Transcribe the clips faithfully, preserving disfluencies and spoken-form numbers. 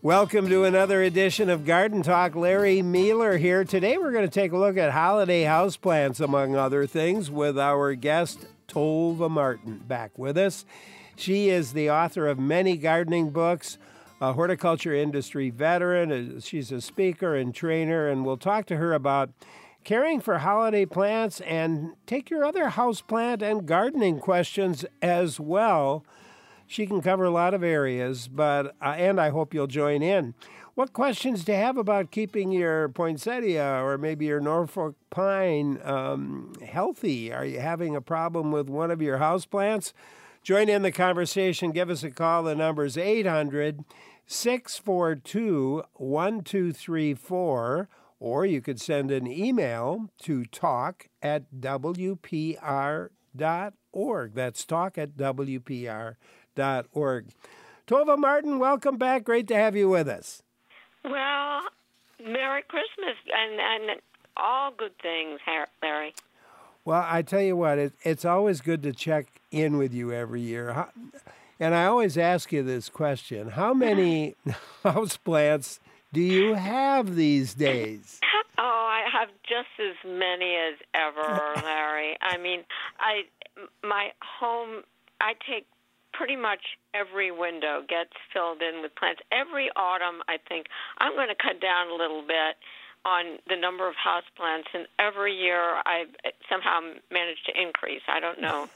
Welcome to another edition of Garden Talk. Larry Mueller here. Today we're going to take a look at holiday houseplants, among other things, with our guest, Tova Martin, back with us. She is the author of many gardening books, a horticulture industry veteran. She's a speaker and trainer, and we'll talk to her about caring for holiday plants and take your other houseplant and gardening questions as well. She can cover a lot of areas, but uh, and I hope you'll join in. What questions do you have about keeping your poinsettia or maybe your Norfolk pine um, healthy? Are you having a problem with one of your houseplants? Join in the conversation. Give us a call. The number is eight hundred, six four two, one two three four, or you could send an email to talk at W P R dot org. That's talk at W P R dot org. Tova Martin, welcome back. Great to have you with us. Well, Merry Christmas and, and all good things, Larry. Well, I tell you what, it, it's always good to check in with you every year. How, and I always ask you this question. How many houseplants do you have these days? Oh, I have just as many as ever, Larry. I mean, I my home, I take pretty much every window gets filled in with plants. Every autumn, I think, I'm going to cut down a little bit on the number of house plants, and every year I somehow managed to increase. I don't know.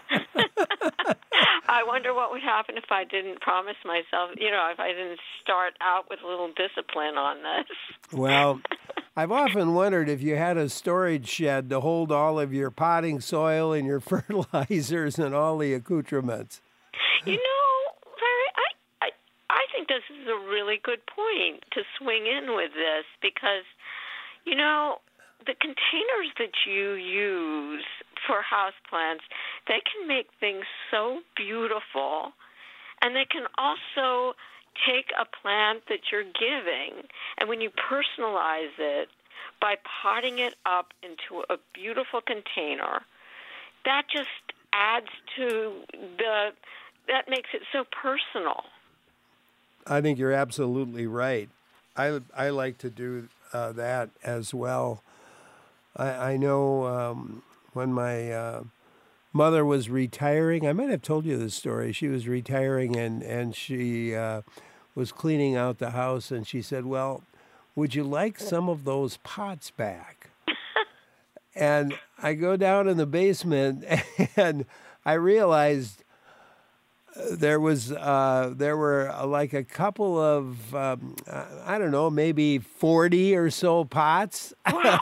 I wonder what would happen if I didn't promise myself, you know, if I didn't start out with a little discipline on this. Well, I've often wondered if you had a storage shed to hold all of your potting soil and your fertilizers and all the accoutrements. You know, Larry, I, I I think this is a really good point to swing in with this because, you know, the containers that you use for houseplants, they can make things so beautiful, and they can also take a plant that you're giving, and when you personalize it by potting it up into a beautiful container, that just adds to the... that makes it so personal. I think you're absolutely right. I, I like to do uh, that as well. I, I know um, when my uh, mother was retiring, I might have told you this story. She was retiring and, and she uh, was cleaning out the house, and she said, well, would you like some of those pots back? And I go down in the basement and I realized There was, uh, there were uh, like a couple of, um, uh, I don't know, maybe forty or so pots. Wow.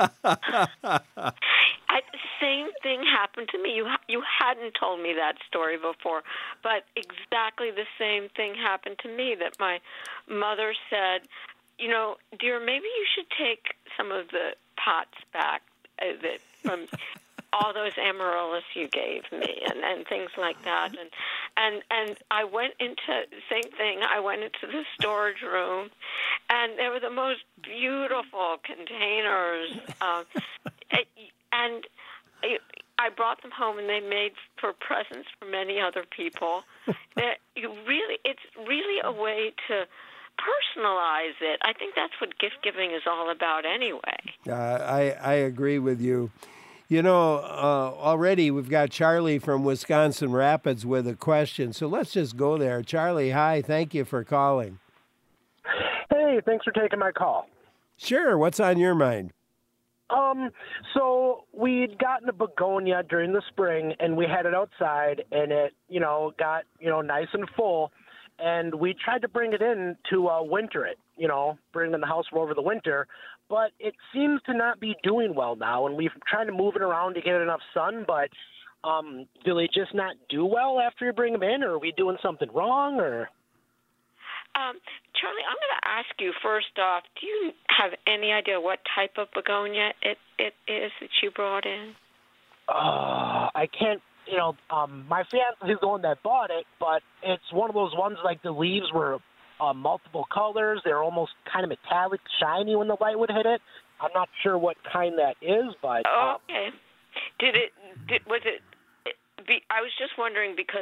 I, same thing happened to me. You you hadn't told me that story before, but exactly the same thing happened to me. That my mother said, you know, dear, maybe you should take some of the pots back uh, that from. all those amaryllis you gave me and, and things like that. And, and and I went into, same thing, I went into the storage room, and there were the most beautiful containers. Um, and I brought them home, and they made for presents for many other people. That you really, it's really a way to personalize it. I think that's what gift giving is all about anyway. Uh, I, I agree with you. You know, uh, already we've got Charlie from Wisconsin Rapids with a question, so let's just go there. Charlie, hi. Thank you for calling. Hey, thanks for taking my call. Sure. What's on your mind? Um, so we'd gotten a begonia during the spring, and we had it outside, and it, you know, got, you know, nice and full, and we tried to bring it in to uh, winter it, you know, bring it in the house for over the winter, but it seems to not be doing well now, and we've tried to move it around to get it enough sun, but um, do they just not do well after you bring them in, or are we doing something wrong, or? Um, Charlie, I'm going to ask you first off, do you have any idea what type of begonia it, it is that you brought in? Uh, I can't, you know, um, my fiance is the one that bought it, but it's one of those ones like the leaves were uh, multiple colors. They're almost kind of metallic, shiny when the light would hit it. I'm not sure what kind that is, but... Oh, um, okay. Did it, did, was it, be, I was just wondering because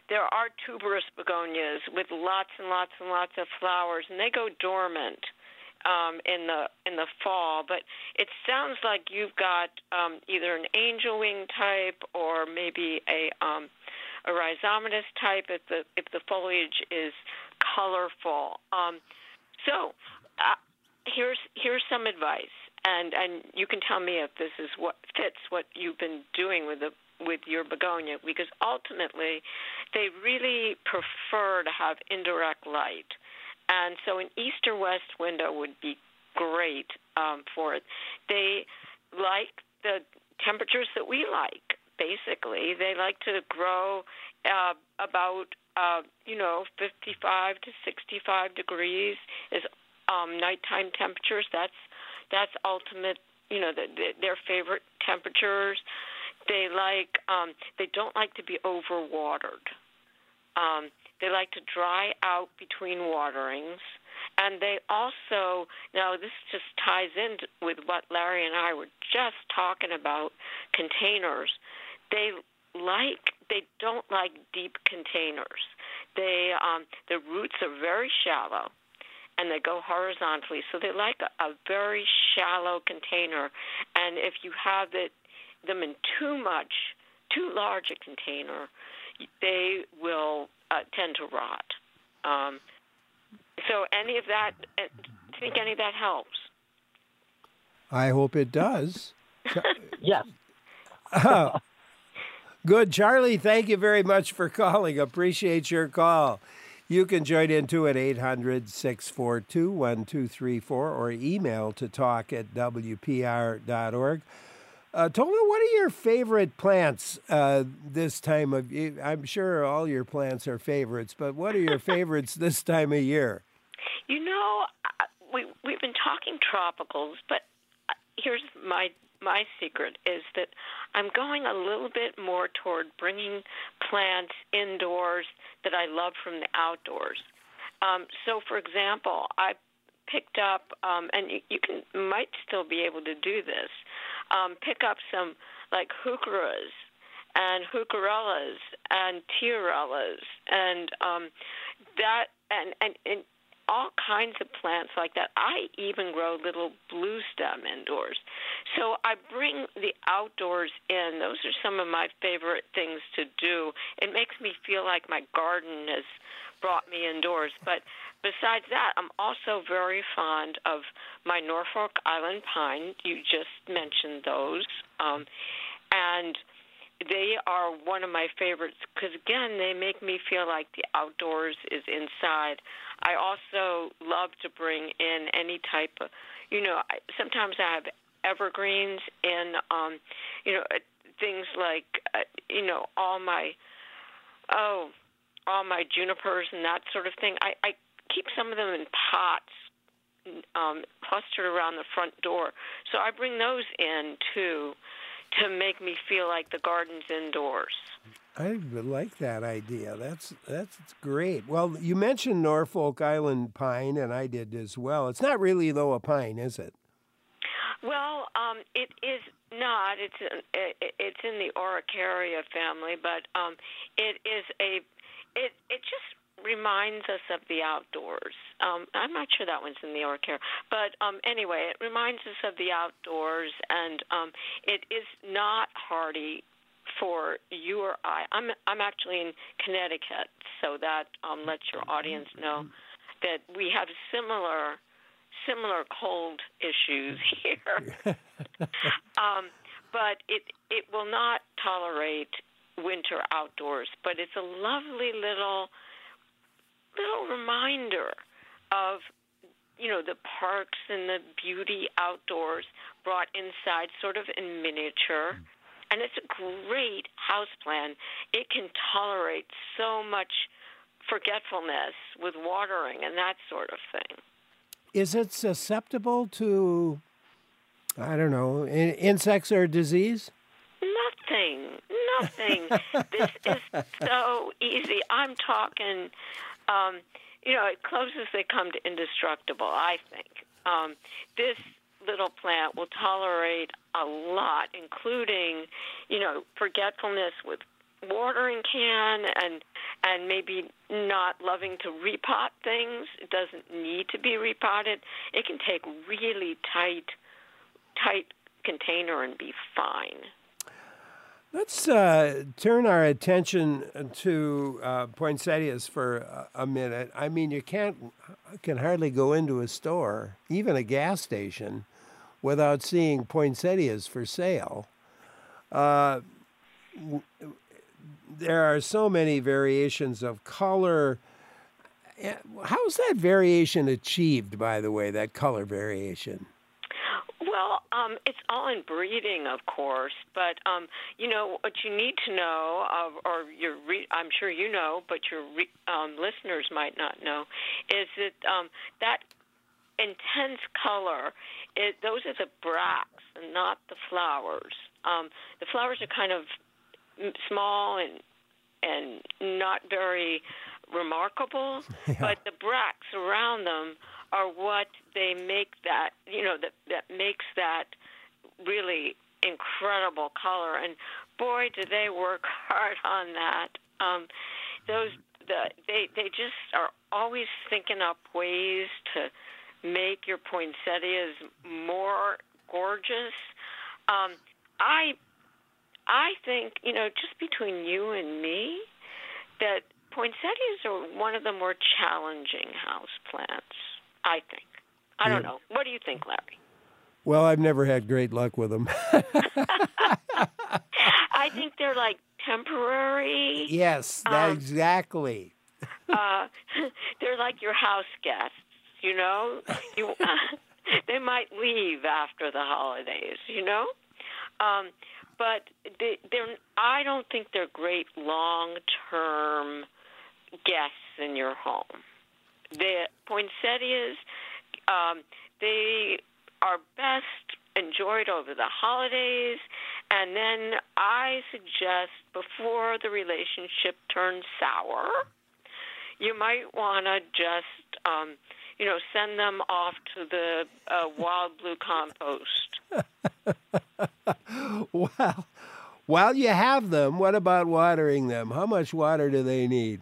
there are tuberous begonias with lots and lots and lots of flowers, and they go dormant um, in the in the fall. But it sounds like you've got um, either an angel wing type or maybe a um, a rhizomatous type if the if the foliage is colorful. Um, so uh, here's here's some advice, and and you can tell me if this is what fits what you've been doing with the with your begonia, because ultimately they really prefer to have indirect light. And so an east or west window would be great um, for it. They like the temperatures that we like, basically. They like to grow uh, about, uh, you know, fifty-five to sixty-five degrees is um, nighttime temperatures. That's that's ultimate, you know, the, the, their favorite temperatures. They like, um, they don't like to be overwatered. Um, they like to dry out between waterings. And they also, now this just ties in with what Larry and I were just talking about, containers. They like, they don't like deep containers. They, um, the roots are very shallow, and they go horizontally. So they like a, a very shallow container. And if you have it, them in too much, too large a container, they will uh, tend to rot. Um, so any of that, I think any of that helps. I hope it does. Yes. Oh, good. Charlie, thank you very much for calling. Appreciate your call. You can join in too at eight hundred, six four two, one two three four or email to talk at w p r dot org. Uh, Tova, what are your favorite plants uh, this time of year? I'm sure all your plants are favorites, but what are your favorites this time of year? You know, we, we've been talking tropicals, but here's my my secret is that I'm going a little bit more toward bringing plants indoors that I love from the outdoors. Um, so, for example, I picked up, um, and you, you can might still be able to do this, um, pick up some like heucheras and heucherellas and tiarellas and um, that and, and, and all kinds of plants like that. I even grow little blue stem indoors. So I bring the outdoors in. Those are some of my favorite things to do. It makes me feel like my garden has brought me indoors. But besides that, I'm also very fond of my Norfolk Island pine. You just mentioned those. Um, and they are one of my favorites because, again, they make me feel like the outdoors is inside. I also love to bring in any type of, you know, sometimes I have evergreens in, um, you know, things like, uh, you know, all my, oh, all my junipers and that sort of thing. I, I keep some of them in pots um, clustered around the front door. So I bring those in, too, to make me feel like the garden's indoors. I like that idea. That's that's great. Well, you mentioned Norfolk Island pine, and I did as well. It's not really, though, a pine, is it? Well, um, it is not. It's an, it, it's in the Araucaria family, but um, it is a. It it just reminds us of the outdoors. Um, I'm not sure that one's in the Araucaria, but um, anyway, it reminds us of the outdoors, and um, it is not hardy for you or I. I'm I'm actually in Connecticut, so that um, lets your audience know that we have similar similar cold issues here. um, but it it will not tolerate winter outdoors. But it's a lovely little little reminder of, you know, the parks and the beauty outdoors brought inside, sort of in miniature. And it's a great houseplant. It can tolerate so much forgetfulness with watering and that sort of thing. Is it susceptible to, I don't know, in- insects or disease? Nothing. Nothing. This is so easy. I'm talking, um, you know, closest they come to indestructible, I think. Um, this little plant will tolerate a lot, including, you know, forgetfulness with watering can and and maybe not loving to repot things. It doesn't need to be repotted. It can take really tight, tight container and be fine. Let's uh, turn our attention to uh, poinsettias for a, a minute. I mean, you can't can hardly go into a store, even a gas station, without seeing poinsettias for sale. Uh, there are so many variations of color. How's that variation achieved, by the way, that color variation? Well, um, it's all in breeding, of course, but, um, you know, what you need to know, uh, or your re- I'm sure you know, but your re- um, listeners might not know, is that um, that intense color, it, those are the bracts and not the flowers. Um, the flowers are kind of small and and not very remarkable, yeah. But the bracts around them are what they make that, you know, that that makes that really incredible color. And boy, do they work hard on that. Um, those the they they just are always thinking up ways to make your poinsettias more gorgeous. Um, I I think, you know, just between you and me, that poinsettias are one of the more challenging house plants, I think. I don't yeah. know. What do you think, Larry? Well, I've never had great luck with them. I think they're like temporary. Yes, that um, exactly. uh, they're like your house guests, you know? You, uh, they might leave after the holidays, you know? Um, but they, they're, I don't think they're great long-term guests in your home. The poinsettias, um, they are best enjoyed over the holidays, and then I suggest before the relationship turns sour, you might want to just, um, you know, send them off to the uh, wild blue compost. Well, while you have them, what about watering them? How much water do they need?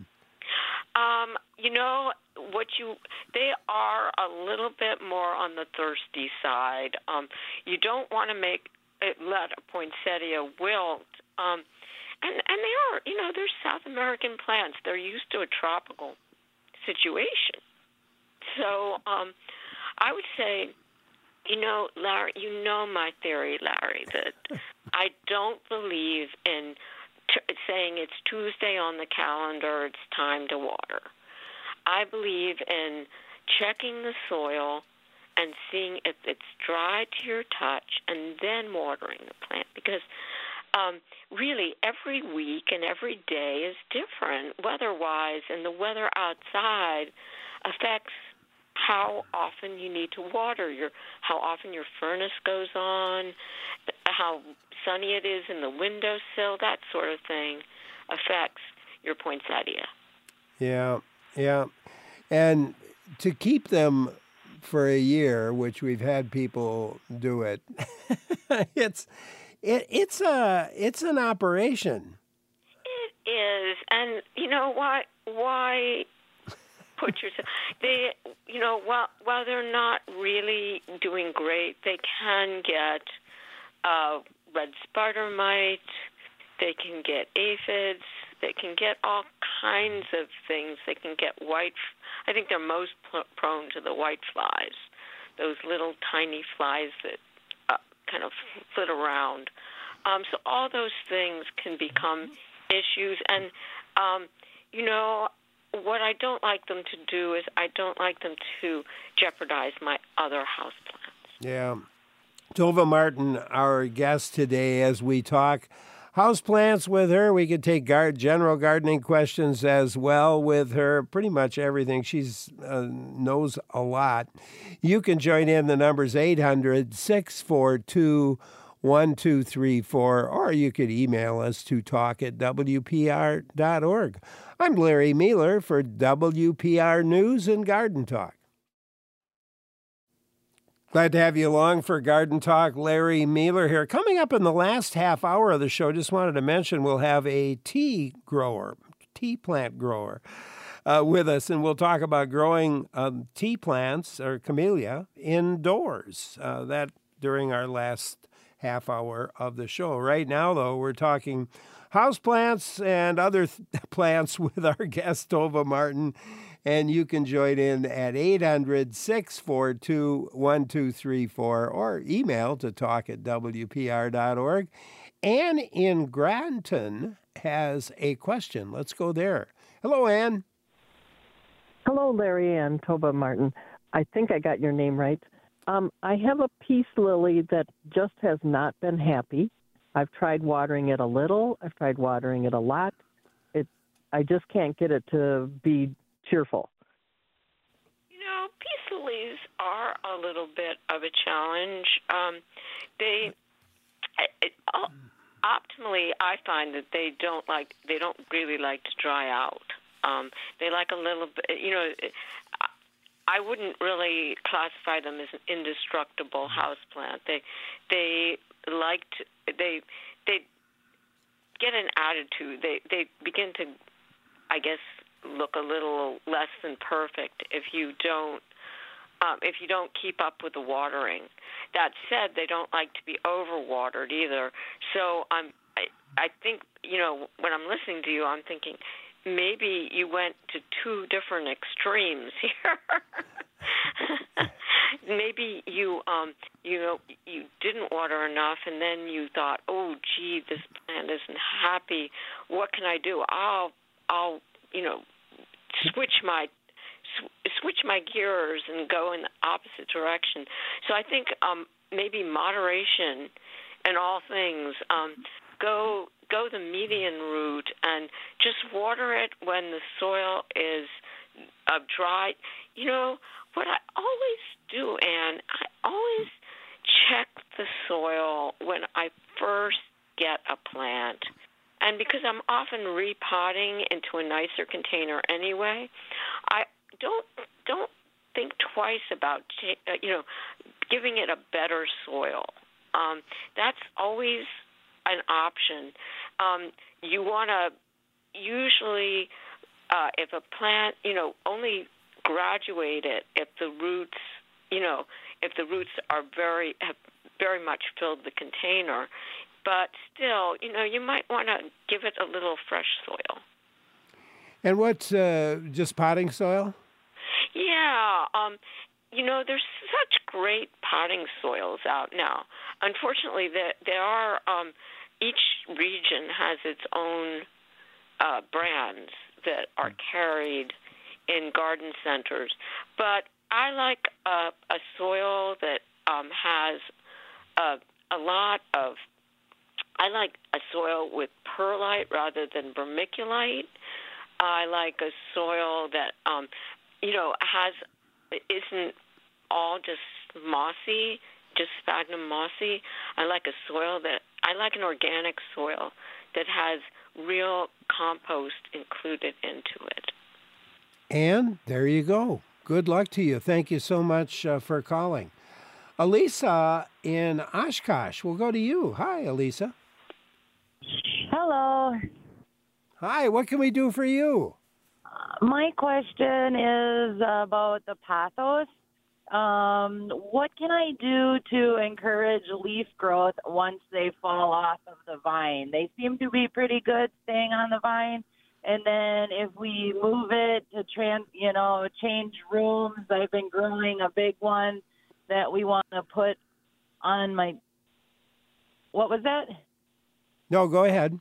Um, you know, what you they are a little bit more on the thirsty side. Um, you don't want to make it, let a poinsettia wilt. Um, and, and they are, you know, they're South American plants. They're used to a tropical situation. So um, I would say, you know, Larry, you know my theory, Larry, that I don't believe in t- saying it's Tuesday on the calendar, it's time to water. I believe in checking the soil and seeing if it's dry to your touch and then watering the plant, because um, really every week and every day is different weather-wise, and the weather outside affects how often you need to water, your how often your furnace goes on, how sunny it is in the windowsill, that sort of thing affects your poinsettia. Yeah, yeah. And to keep them for a year, which we've had people do it, it's it, it's a it's an operation. It is, and you know why why put yourself they you know while while they're not really doing great, they can get uh, red spider mite, they can get aphids, they can get all kinds of things. They can get white. I think they're most pl- prone to the white flies, those little tiny flies that uh, kind of flit around. Um, so all those things can become issues. And, um, you know, what I don't like them to do is I don't like them to jeopardize my other houseplants. Yeah. Tova Martin, our guest today, as we talk houseplants with her. We could take guard, general gardening questions as well with her. Pretty much everything. She's uh, knows a lot. You can join in. The number's eight hundred, six four two, one two three four, or you could email us to talk at W P R dot org. I'm Larry Mealer for W P R News and Garden Talk. Glad to have you along for Garden Talk. Larry Mealer here. Coming up in the last half hour of the show, just wanted to mention we'll have a tea grower, tea plant grower uh, with us, and we'll talk about growing um, tea plants or camellia indoors. Uh, that during our last half hour of the show. Right now, though, we're talking houseplants and other th- plants with our guest, Tova Martin. And you can join in at eight hundred, six four two, one two three four or email to talk at w p r dot org. Ann in Granton has a question. Let's go there. Hello, Ann. Hello, Larry and Tova Martin. I think I got your name right. Um, I have a peace lily that just has not been happy. I've tried watering it a little. I've tried watering it a lot. It, I just can't get it to be cheerful. You know, peace lilies are a little bit of a challenge. Um, they, it, optimally, I find that they don't like, they don't really like to dry out. Um, they like a little bit, you know, I wouldn't really classify them as an indestructible houseplant. They, they like to, they, they get an attitude. They, they begin to, I guess, look a little less than perfect if you don't um, if you don't keep up with the watering. That said, they don't like to be overwatered either. So I'm I, I think you know when I'm listening to you, I'm thinking maybe you went to two different extremes here. Maybe you um you know you didn't water enough, and then you thought, oh gee, this plant isn't happy. What can I do? I'll I'll you know, switch my sw- switch my gears and go in the opposite direction. So I think um, maybe moderation in all things. Um, go go the median route and just water it when the soil is uh, dry. You know what I always do, Ann? I always check the soil when I first get a plant. And because I'm often repotting into a nicer container anyway, I don't don't think twice about you know giving it a better soil. Um, that's always an option. Um, you want to usually, uh, if a plant, you know, only graduate it if the roots, you know, if the roots are very have very much filled the container. But still, you know, you might want to give it a little fresh soil. And what's uh, just potting soil? Yeah. Um, you know, there's such great potting soils out now. Unfortunately, there, there are, um, each region has its own uh, brands that are carried in garden centers. But I like a, a soil that um, has a, a lot of I like a soil with perlite rather than vermiculite. I like a soil that, um, you know, has isn't all just mossy, just sphagnum mossy. I like a soil that I like an organic soil that has real compost included into it. And there you go. Good luck to you. Thank you so much uh, for calling. Elisa in Oshkosh, we'll go to you. Hi, Elisa. Hello. Hi, what can we do for you? My question is about the pothos. Um, what can I do to encourage leaf growth once they fall off of the vine? They seem to be pretty good staying on the vine. And then if we move it to trans, you know, change rooms, I've been growing a big one that we want to put on my, what was that? No, go ahead.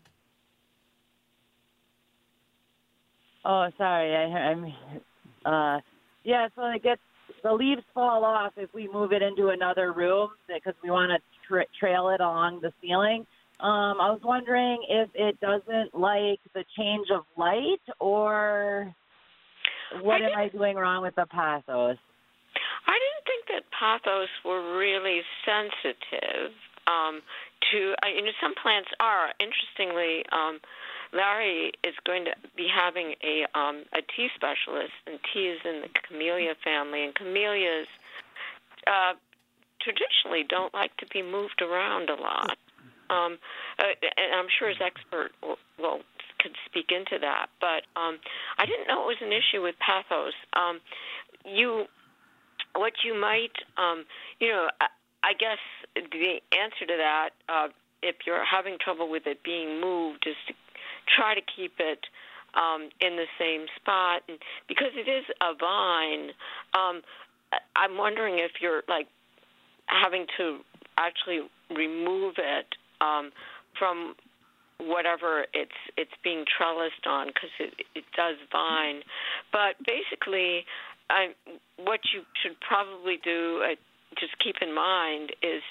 Oh, sorry. I, I'm, uh, yeah, so it gets, the leaves fall off if we move it into another room because we want to tra- trail it along the ceiling. Um, I was wondering if it doesn't like the change of light or what am I doing wrong with the pothos? I didn't think that pothos were really sensitive um, to, uh, you know, some plants are. Interestingly, um, Larry is going to be having a um, a tea specialist, and tea is in the camellia family, and camellias uh, traditionally don't like to be moved around a lot. Um, uh, and I'm sure his expert will, will could speak into that. But um, I didn't know it was an issue with pathos. Um, you, what you might, um, you know, I, I guess the answer to that, uh, if you're having trouble with it being moved, is to try to keep it um, in the same spot. And because it is a vine, um, I'm wondering if you're like having to actually remove it um, from whatever it's it's being trellised on, because it, it does vine. But basically, I, what you should probably do, uh, just keep in mind, is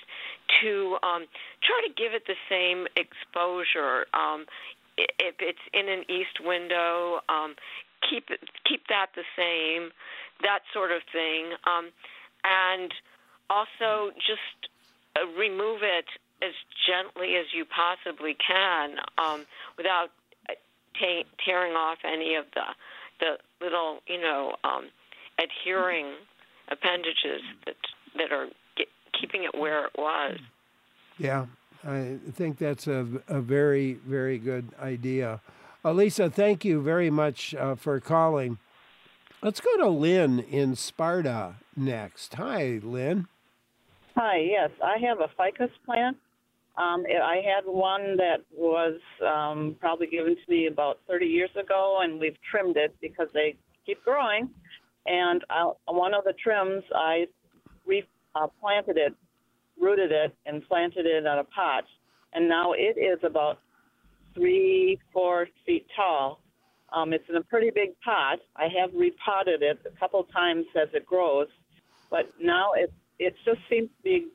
to um, try to give it the same exposure. Um, if it's in an east window, um, keep it, keep that the same, that sort of thing. Um, and also just uh, remove it as gently as you possibly can, um, without ta- tearing off any of the the little, you know, um, adhering appendages that that are get, keeping it where it was. Yeah, I think that's a, a very, very good idea. Elisa, thank you very much uh, for calling. Let's go to Lynn in Sparta next. Hi, Lynn. Hi, yes. I have a ficus plant. Um, I had one that was um, probably given to me about thirty years ago, and we've trimmed it because they keep growing. And I, one of the trims, I replanted it, rooted it, and planted it in a pot. And now it is about three, four feet tall. Um, it's in a pretty big pot. I have repotted it a couple times as it grows, but now it it just seems to be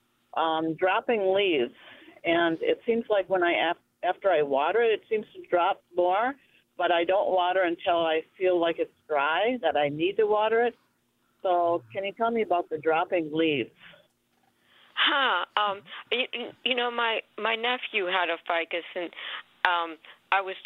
um, dropping leaves. And it seems like when I after I water it, it seems to drop more. But I don't water until I feel like it's dry, that I need to water it. So can you tell me about the dropping leaves? Huh. Um, you, you know, my, my nephew had a ficus, and um, I was,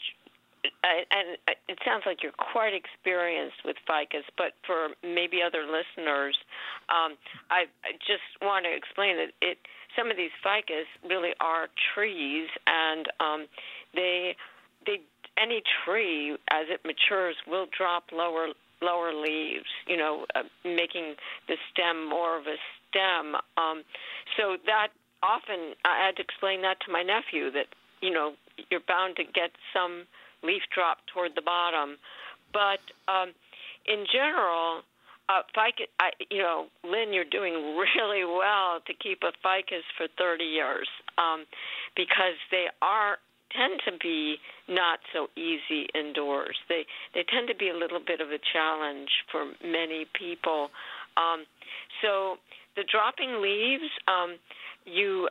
and it sounds like you're quite experienced with ficus, but for maybe other listeners, um, I, I just want to explain that it some of these ficus really are trees, and um, they they any tree as it matures will drop lower lower leaves, you know, uh, making the stem more of a stem. Um, so that often I had to explain that to my nephew, that, you know, you're bound to get some leaf drop toward the bottom. But um, in general, uh, ficus, I, you know, Lynn, you're doing really well to keep a ficus for thirty years um, because they are tend to be not so easy indoors. They they tend to be a little bit of a challenge for many people. Um, so the dropping leaves, um, you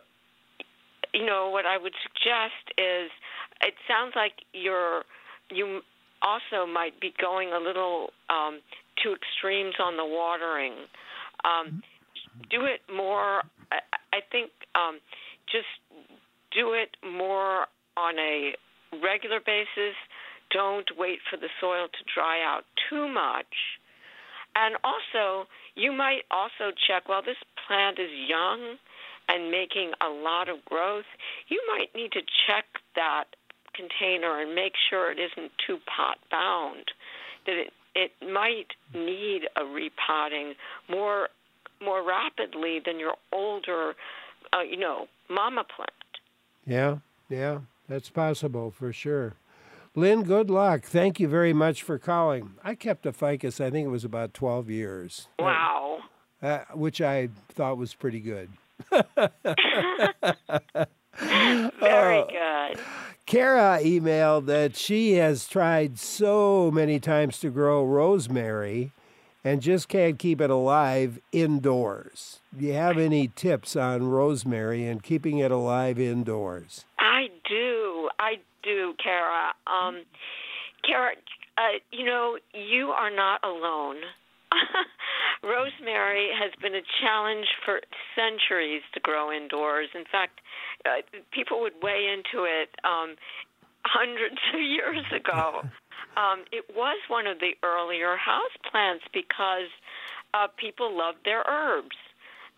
you know, what I would suggest is, it sounds like you're you also might be going a little um, to extremes on the watering. Um, do it more. I, I think um, just do it more on a regular basis. Don't wait for the soil to dry out too much. And also, you might also check, while this plant is young and making a lot of growth, you might need to check that container and make sure it isn't too pot-bound, that it, it might need a repotting more more rapidly than your older, uh, you know, mama plant. Yeah, yeah. That's possible for sure. Lynn, good luck. Thank you very much for calling. I kept a ficus, I think it was about twelve years. Wow. Uh, which I thought was pretty good. Very uh, good. Kara emailed that she has tried so many times to grow rosemary and just can't keep it alive indoors. Do you have any tips on rosemary and keeping it alive indoors? I do. I do, Kara. Um, Kara, uh, you know, you are not alone. Rosemary has been a challenge for centuries to grow indoors. In fact, uh, people would weigh into it um, hundreds of years ago. Um, it was one of the earlier house plants because uh, people loved their herbs.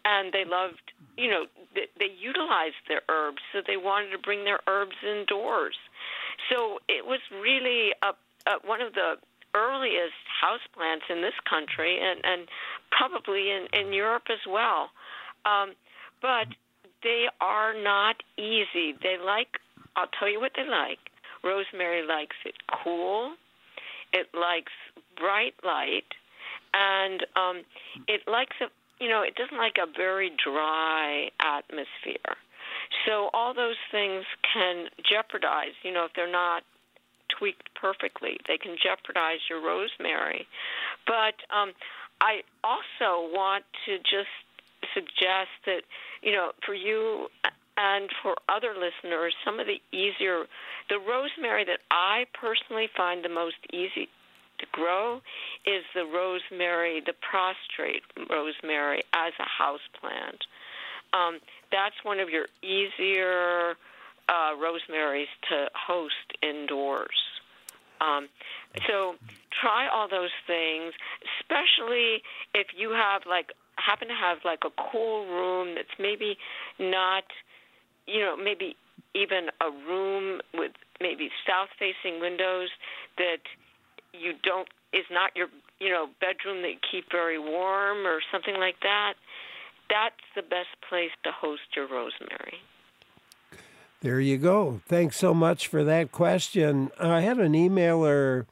and they loved, you know, they, they utilized their herbs, so they wanted to bring their herbs indoors. So it was really a, a, one of the earliest houseplants in this country, and, and probably in, in Europe as well. Um, but they are not easy. They like, I'll tell you what they like. Rosemary likes it cool. It likes bright light, and um, it likes a, you know, it doesn't like a very dry atmosphere. So all those things can jeopardize, you know, if they're not tweaked perfectly, they can jeopardize your rosemary. But um, I also want to just suggest that, you know, for you and for other listeners, some of the easier, the rosemary that I personally find the most easy to grow is the rosemary, the prostrate rosemary as a house plant. Um, that's one of your easier uh, rosemaries to host indoors. Um, so try all those things, especially if you have like happen to have like a cool room that's maybe not, you know, maybe even a room with maybe south-facing windows that you don't is not your, you know, bedroom that you keep very warm or something like that. That's the best place to host your rosemary. There you go. Thanks so much for that question. I had an emailer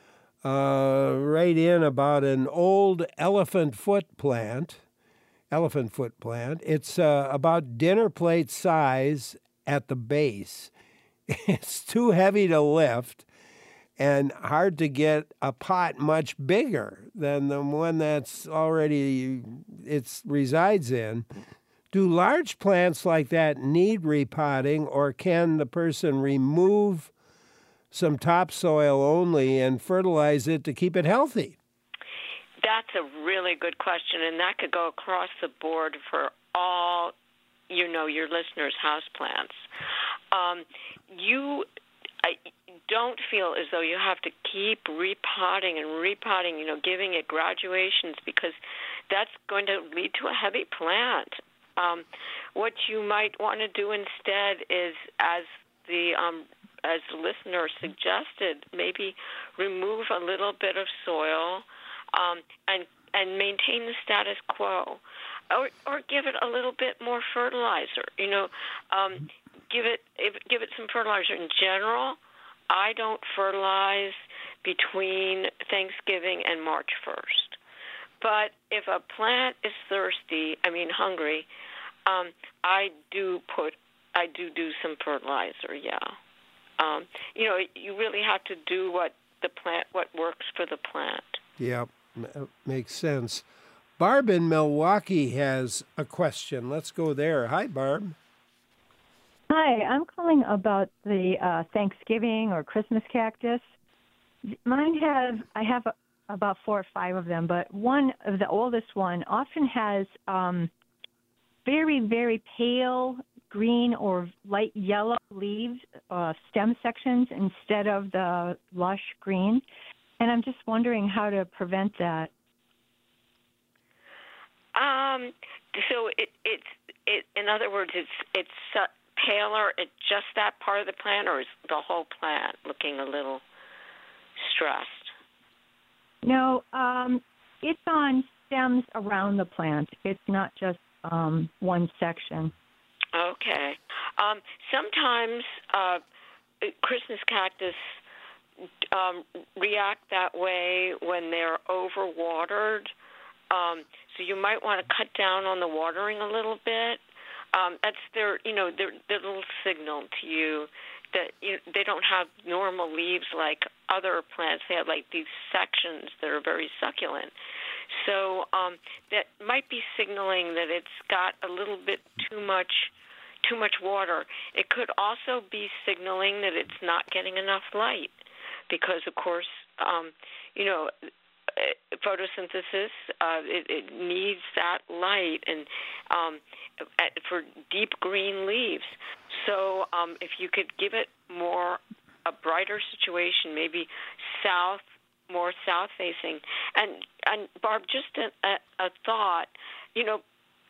uh, write in about an old elephant foot plant. Elephant foot plant. It's uh, about dinner plate size at the base. It's too heavy to lift and hard to get a pot much bigger than the one that's already it resides in. Do large plants like that need repotting, or can the person remove some topsoil only and fertilize it to keep it healthy? That's a really good question, and that could go across the board for all, you know, your listeners' houseplants. Um, you I, don't feel as though you have to keep repotting and repotting, you know, giving it graduations, because that's going to lead to a heavy plant. Um, what you might want to do instead is, as the um, as the listener suggested, maybe remove a little bit of soil um, and and maintain the status quo, or or give it a little bit more fertilizer. You know, um, give it give it some fertilizer. In general, I don't fertilize between Thanksgiving and March first. But if a plant is thirsty, I mean hungry, um, I do put, I do do some fertilizer. Yeah, um, you know, you really have to do what the plant, what works for the plant. Yeah, makes sense. Barb in Milwaukee has a question. Let's go there. Hi, Barb. Hi, I'm calling about the uh, Thanksgiving or Christmas cactus. Mine have, I have a, about four or five of them, but one of the oldest one often has um, very, very pale green or light yellow leaves, uh, stem sections instead of the lush green. And I'm just wondering how to prevent that. Um, so it, it's, it, in other words, it's, it's uh, paler at just that part of the plant, or is the whole plant looking a little stressed? No, um, it's on stems around the plant. It's not just um, one section. Okay. Um, sometimes uh, Christmas cactus um, react that way when they're overwatered. Um, so you might want to cut down on the watering a little bit. Um, that's their, you know, their, their little signal to you that you, they don't have normal leaves like other plants. They have like these sections that are very succulent. So um, that might be signaling that it's got a little bit too much, too much water. It could also be signaling that it's not getting enough light, because of course, um, you know, photosynthesis, uh, it, it needs that light and um, for deep green leaves. So um, if you could give it more, a brighter situation, maybe south, more south-facing. And, and Barb, just a, a, a thought, you know,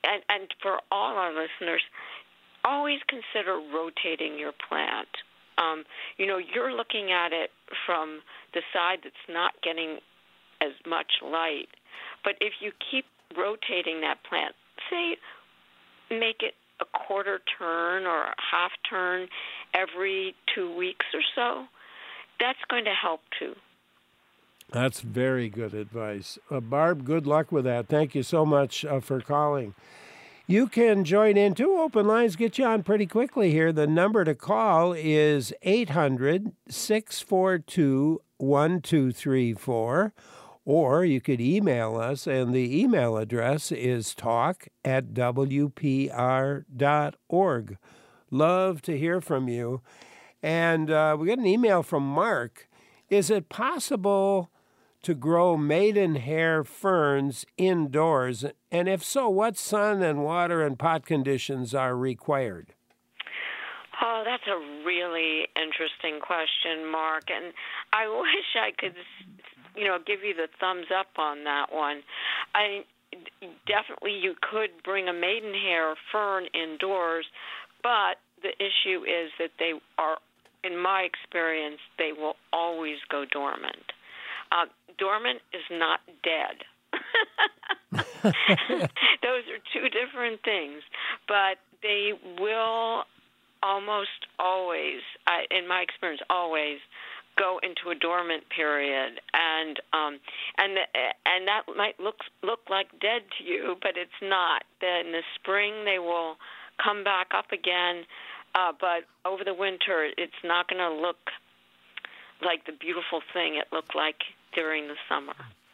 and, and for all our listeners, always consider rotating your plant. Um, you know, you're looking at it from the side that's not getting as much light. But if you keep rotating that plant, say, make it a quarter turn or a half turn every two weeks or so, that's going to help too. That's very good advice. Uh, Barb, good luck with that. Thank you so much uh, for calling. You can join in. Two open lines get you on pretty quickly here. The number to call is eight hundred, six four two, one two three four. Or you could email us, and the email address is talk at w p r dot org. Love to hear from you. And uh, we got an email from Mark. Is it possible to grow maidenhair ferns indoors? And if so, what sun and water and pot conditions are required? Oh, that's a really interesting question, Mark. And I wish I could, you know, give you the thumbs up on that one. I definitely you could bring a maidenhair fern indoors, but the issue is that they are, in my experience, they will always go dormant. Uh, dormant is not dead. Those are two different things, but they will almost always, uh, in my experience, always go into a dormant period, and um, and the, and that might look look like dead to you, but it's not. Then in the spring they will come back up again, uh, but over the winter it's not going to look like the beautiful thing it looked like during the summer.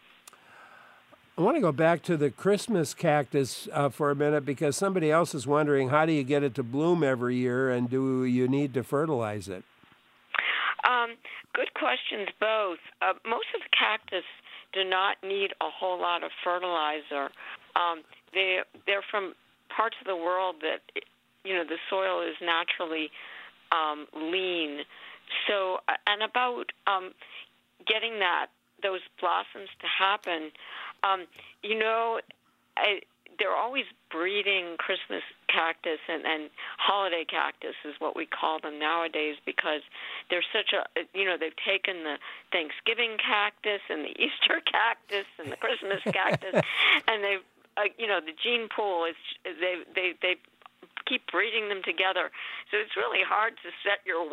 I want to go back to the Christmas cactus uh, for a minute, because somebody else is wondering, how do you get it to bloom every year, and do you need to fertilize it? Um, good questions, both. Uh, most of the cactus do not need a whole lot of fertilizer. Um, they, they're from parts of the world that, you know, the soil is naturally um, lean. So, uh, and about um, getting that, those blossoms to happen, um, you know, I, they're always breeding Christmas cactus and, and holiday cactus is what we call them nowadays, because they're such a, you know, they've taken the Thanksgiving cactus and the Easter cactus and the Christmas cactus, and they've, uh, you know, the gene pool is, they, they, they keep breeding them together. So it's really hard to set your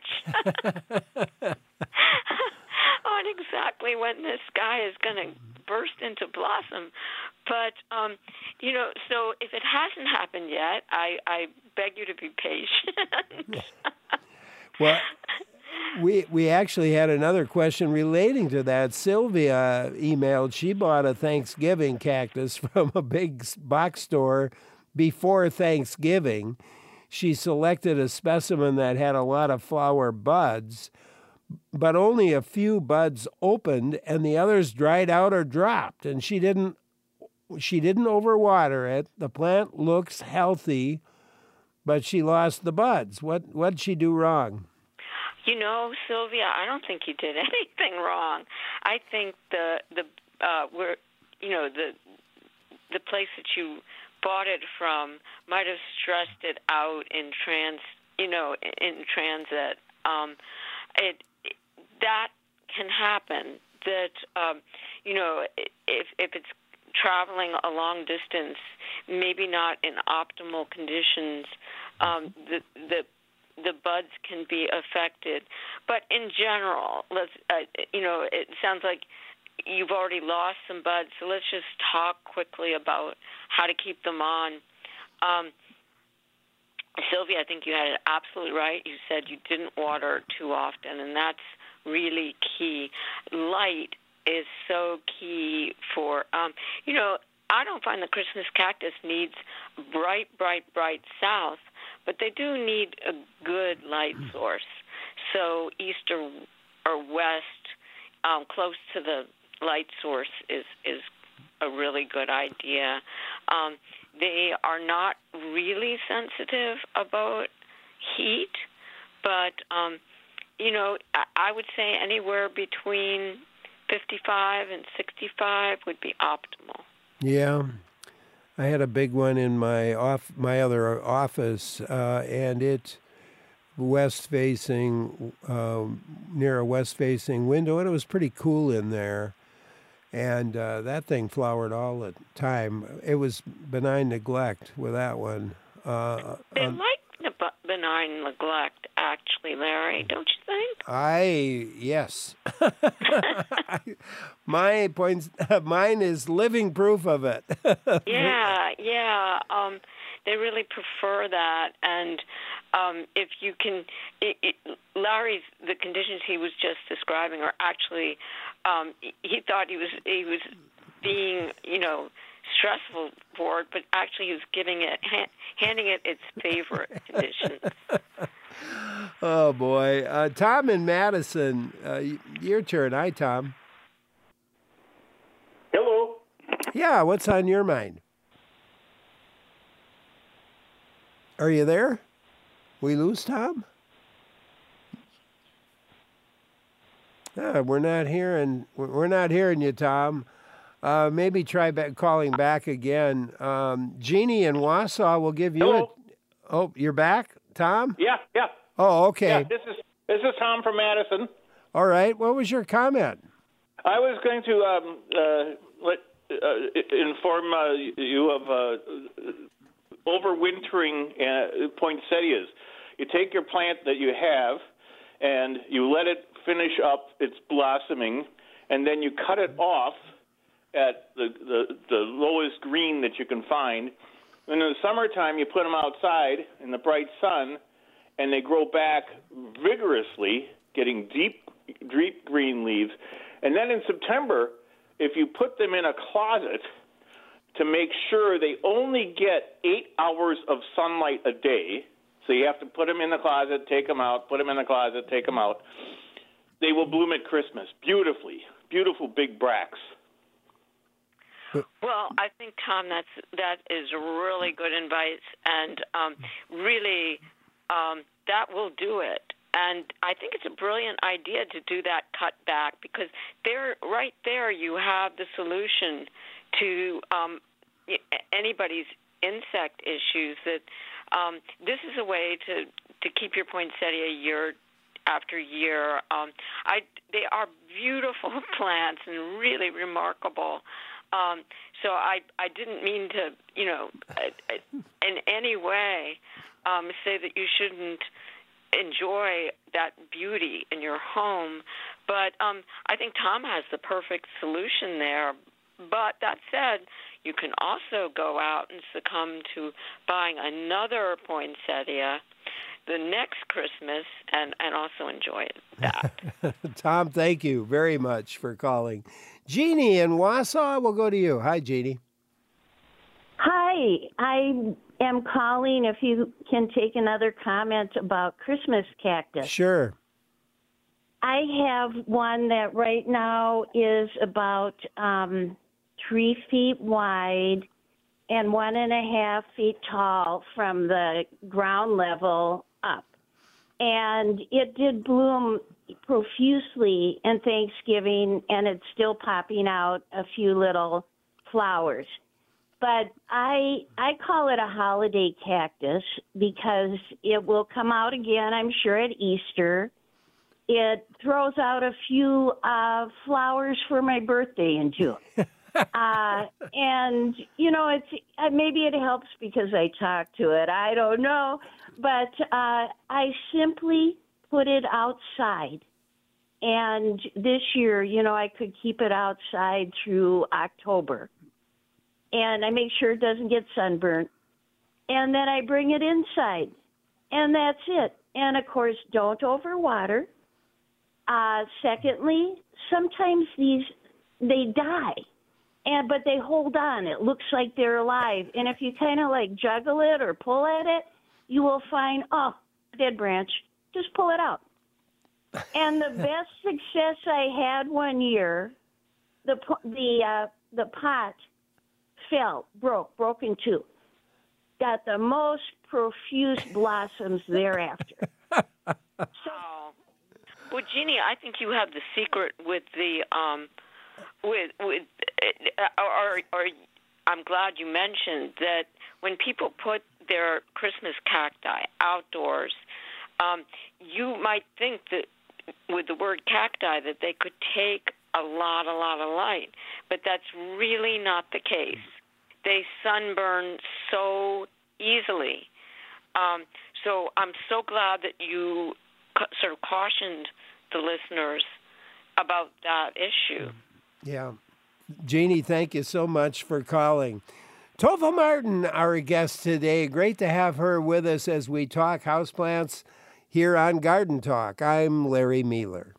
watch on exactly when this guy is going to burst into blossom. But, um, you know, so if it hasn't happened yet, I, I beg you to be patient. Well, we we actually had another question relating to that. Sylvia emailed, she bought a Thanksgiving cactus from a big box store before Thanksgiving. She selected a specimen that had a lot of flower buds, but only a few buds opened, and the others dried out or dropped. And she didn't she didn't overwater it. The plant looks healthy, but she lost the buds. What what'd she do wrong? You know, Sylvia, I don't think you did anything wrong. I think the the uh, where you know the the place that you bought it from might have stressed it out in trans you know in transit. Um, it that can happen. That um, you know, if if it's traveling a long distance, maybe not in optimal conditions, um, the the the buds can be affected. But in general, let's uh, you know, it sounds like you've already lost some buds, so let's just talk quickly about how to keep them on. Um, Sylvia, I think you had it absolutely right. You said you didn't water too often, and that's really key. Light is so key for, um, you know, I don't find the Christmas cactus needs bright, bright, bright south, but they do need a good light source. So east or, or west, um, close to the light source is, is a really good idea. Um, they are not really sensitive about heat, but, um, you know, I would say anywhere between fifty-five and sixty-five would be optimal. Yeah. I had a big one in my off my other office, uh, and it west facing um, near a west facing window, and it was pretty cool in there. And uh, that thing flowered all the time. It was benign neglect with that one. Uh, They um, like the bu- benign neglect, actually, Larry, don't you think? I yes, my points. Mine is living proof of it. Yeah, yeah. Um, they really prefer that, and um, if you can, it, it, Larry's the conditions he was just describing are actually. Um, he thought he was he was being, you know, stressful for it, but actually he was giving it, ha- handing it its favorite conditions. Oh boy, uh, Tom and Madison, uh, your turn. Hi, Tom. Hello. Yeah, what's on your mind? Are you there? We lose Tom? Ah, we're not hearing. We're not hearing you, Tom. Uh, maybe try back, calling back again. Um, Jeannie in Wausau will give you. Hello. A, oh, you're back, Tom? Yeah, yeah. Oh, okay. Yeah, this is this is Tom from Madison. All right. What was your comment? I was going to um, uh, let uh, inform uh, you of uh, overwintering uh, poinsettias. You take your plant that you have, and you let it finish up its blossoming, and then you cut it off at the, the, the lowest green that you can find. And in the summertime, you put them outside in the bright sun, and they grow back vigorously, getting deep, deep green leaves. And then in September, if you put them in a closet to make sure they only get eight hours of sunlight a day, so you have to put them in the closet, take them out, put them in the closet, take them out, they will bloom at Christmas beautifully, beautiful big bracts. Well, I think, Tom, that's that is really good advice, and um, really um, that will do it. And I think it's a brilliant idea to do that cut back, because there, right there, you have the solution to um, anybody's insect issues. That um, this is a way to, to keep your poinsettia year after year. Um, I they are beautiful plants and really remarkable. Um, so I I didn't mean to, you know, in any way um, say that you shouldn't enjoy that beauty in your home. But um, I think Tom has the perfect solution there. But that said, you can also go out and succumb to buying another poinsettia the next Christmas and, and also enjoy that. Tom, thank you very much for calling. Jeannie in Wausau, we'll go to you. Hi, Jeannie. Hi, I am calling if you can take another comment about Christmas cactus. Sure. I have one that right now is about um, three feet wide and one and a half feet tall from the ground level up. And it did bloom profusely in Thanksgiving, and it's still popping out a few little flowers. But I I call it a holiday cactus because it will come out again, I'm sure, at Easter. It throws out a few uh, flowers for my birthday in June. uh, and, you know, it's uh, maybe it helps because I talk to it. I don't know. But uh, I simply put it outside. And this year, you know, I could keep it outside through October. And I make sure it doesn't get sunburnt. And then I bring it inside. And that's it. And, of course, don't overwater. Uh, secondly, sometimes these, they die. And but they hold on. It looks like they're alive. And if you kind of like juggle it or pull at it, you will find, oh, dead branch. Just pull it out. And the best success I had one year, the the uh, the pot fell, broke, broke in two. Got the most profuse blossoms thereafter. So, oh. Well, Jeannie, I think you have the secret with the um, with with uh, or or I'm glad you mentioned that when people put their Christmas cacti outdoors, um, you might think that with the word cacti that they could take a lot, a lot of light, but that's really not the case. They sunburn so easily. Um, so I'm so glad that you ca- sort of cautioned the listeners about that issue. Yeah. Jeannie, thank you so much for calling. Tova Martin, our guest today. Great to have her with us as we talk houseplants here on Garden Talk. I'm Larry Mealer.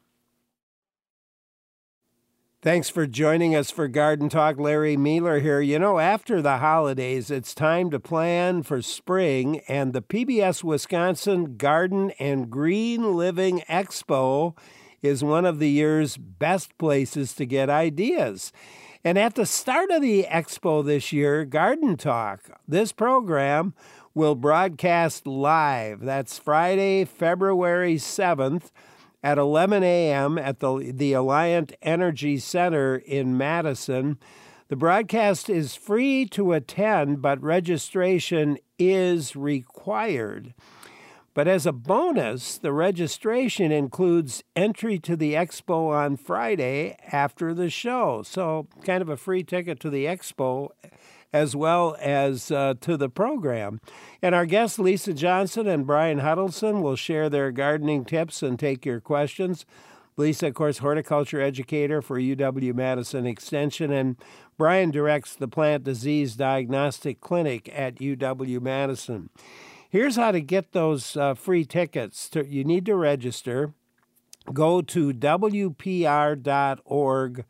Thanks for joining us for Garden Talk. Larry Mealer here. You know, after the holidays, it's time to plan for spring, and the P B S Wisconsin Garden and Green Living Expo is one of the year's best places to get ideas. And at the start of the expo this year, Garden Talk, this program will broadcast live. That's Friday, February seventh at eleven a.m. at the, the Alliant Energy Center in Madison. The broadcast is free to attend, but registration is required. But as a bonus, the registration includes entry to the expo on Friday after the show. So kind of a free ticket to the expo as well as uh, to the program. And our guests, Lisa Johnson and Brian Huddleston, will share their gardening tips and take your questions. Lisa, of course, horticulture educator for U W-Madison Extension, and Brian directs the Plant Disease Diagnostic Clinic at U W-Madison. Here's how to get those uh, free tickets. To, you need to register. Go to W P R dot org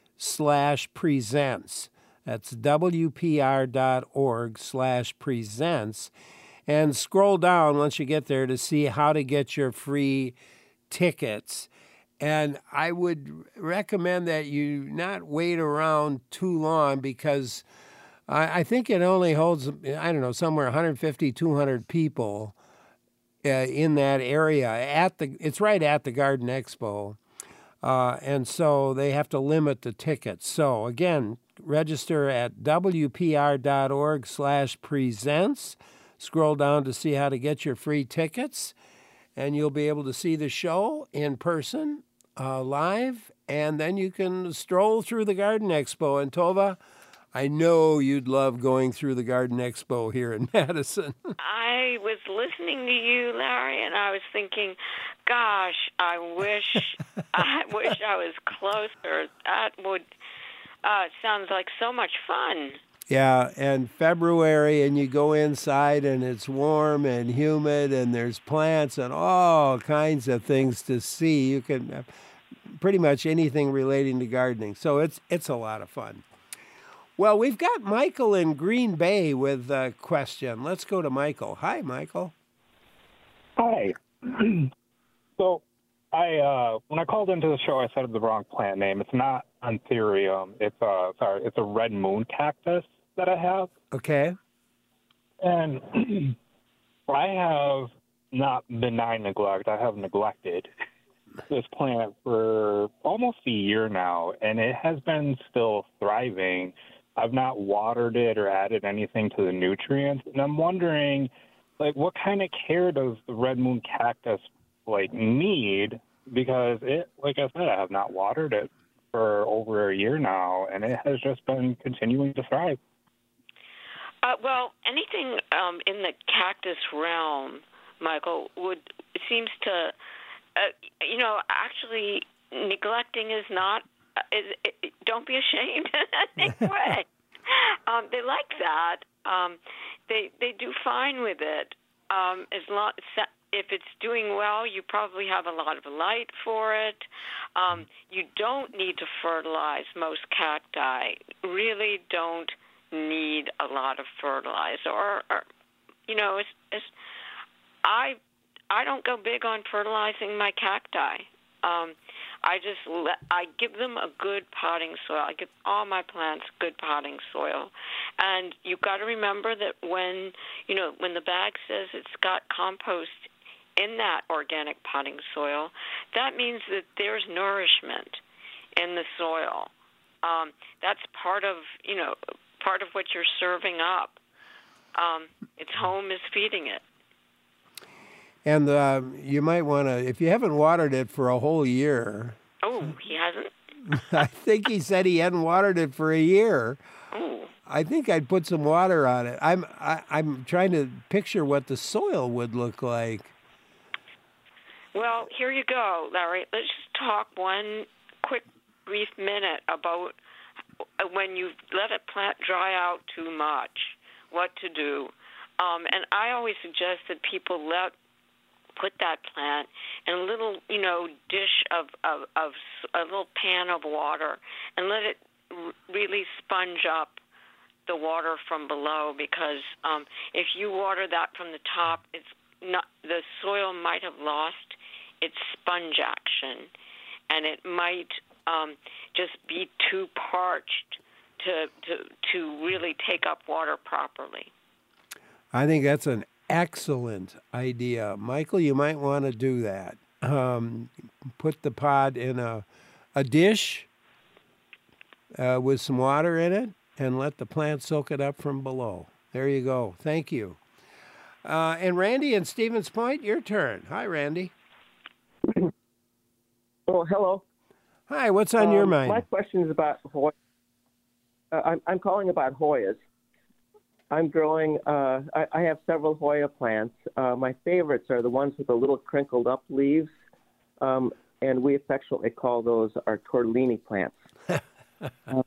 slash presents. That's W P R dot org slash presents. And scroll down once you get there to see how to get your free tickets. And I would recommend that you not wait around too long, because I think it only holds, I don't know, somewhere one hundred fifty, two hundred people uh, in that area. At the, it's right at the Garden Expo. Uh, and so they have to limit the tickets. So again, register at W P R dot org slash presents. Scroll down to see how to get your free tickets, and you'll be able to see the show in person, uh, live, and then you can stroll through the Garden Expo. And Tova, I know you'd love going through the Garden Expo here in Madison. I was listening to you, Larry, and I was thinking, gosh, I wish I wish I was closer. That would uh, sounds like so much fun. Yeah, and February, and you go inside, and it's warm and humid, and there's plants and all kinds of things to see. You can uh, pretty much anything relating to gardening. So it's it's a lot of fun. Well, we've got Michael in Green Bay with a question. Let's go to Michael. Hi, Michael. Hi. So I uh, when I called into the show, I said the wrong plant name. It's not Anthurium. It's a sorry. It's a red moon cactus that I have. Okay. And I have not benign neglect. I have neglected this plant for almost a year now, and it has been still thriving. I've not watered it or added anything to the nutrients, and I'm wondering, like, what kind of care does the red moon cactus like need? Because it, like I said, I have not watered it for over a year now, and it has just been continuing to thrive. Uh, well, anything um, in the cactus realm, Michael, would seems to, uh, you know, actually neglecting is not. Uh, is, it, don't be ashamed in any way. um, they like that. Um, they they do fine with it. Um, as long if it's doing well, you probably have a lot of light for it. Um, you don't need to fertilize. Most cacti really don't need a lot of fertilizer, or, or you know, it's, it's, I I don't go big on fertilizing my cacti. Um, I just let, I give them a good potting soil. I give all my plants good potting soil, and you've got to remember that when you know when the bag says it's got compost in that organic potting soil, that means that there's nourishment in the soil. Um, that's part of you know. part of what you're serving up. Um, its home is feeding it. And uh, you might want to, if you haven't watered it for a whole year. Oh, he hasn't? I think he said he hadn't watered it for a year. Oh. I think I'd put some water on it. I'm I, I'm trying to picture what the soil would look like. Well, here you go, Larry. Let's just talk one quick, brief minute about when you let a plant dry out too much, what to do. Um, and I always suggest that people let put that plant in a little, you know, dish of, of, of a little pan of water and let it r- really sponge up the water from below, because um, if you water that from the top, it's not, the soil might have lost its sponge action, and it might um, just be too parched to, to to really take up water properly. I think that's an excellent idea. Michael, you might want to do that. Um, put the pod in a, a dish uh, with some water in it and let the plant soak it up from below. There you go. Thank you. Uh, and Randy in Stevens Point, your turn. Hi, Randy. Oh, hello. Hi, what's on um, your mind? My question is about Hoya. Uh, I'm, I'm calling about Hoyas. I'm growing, uh, I, I have several Hoya plants. Uh, my favorites are the ones with the little crinkled up leaves, um, and we affectionately call those our tortellini plants. uh,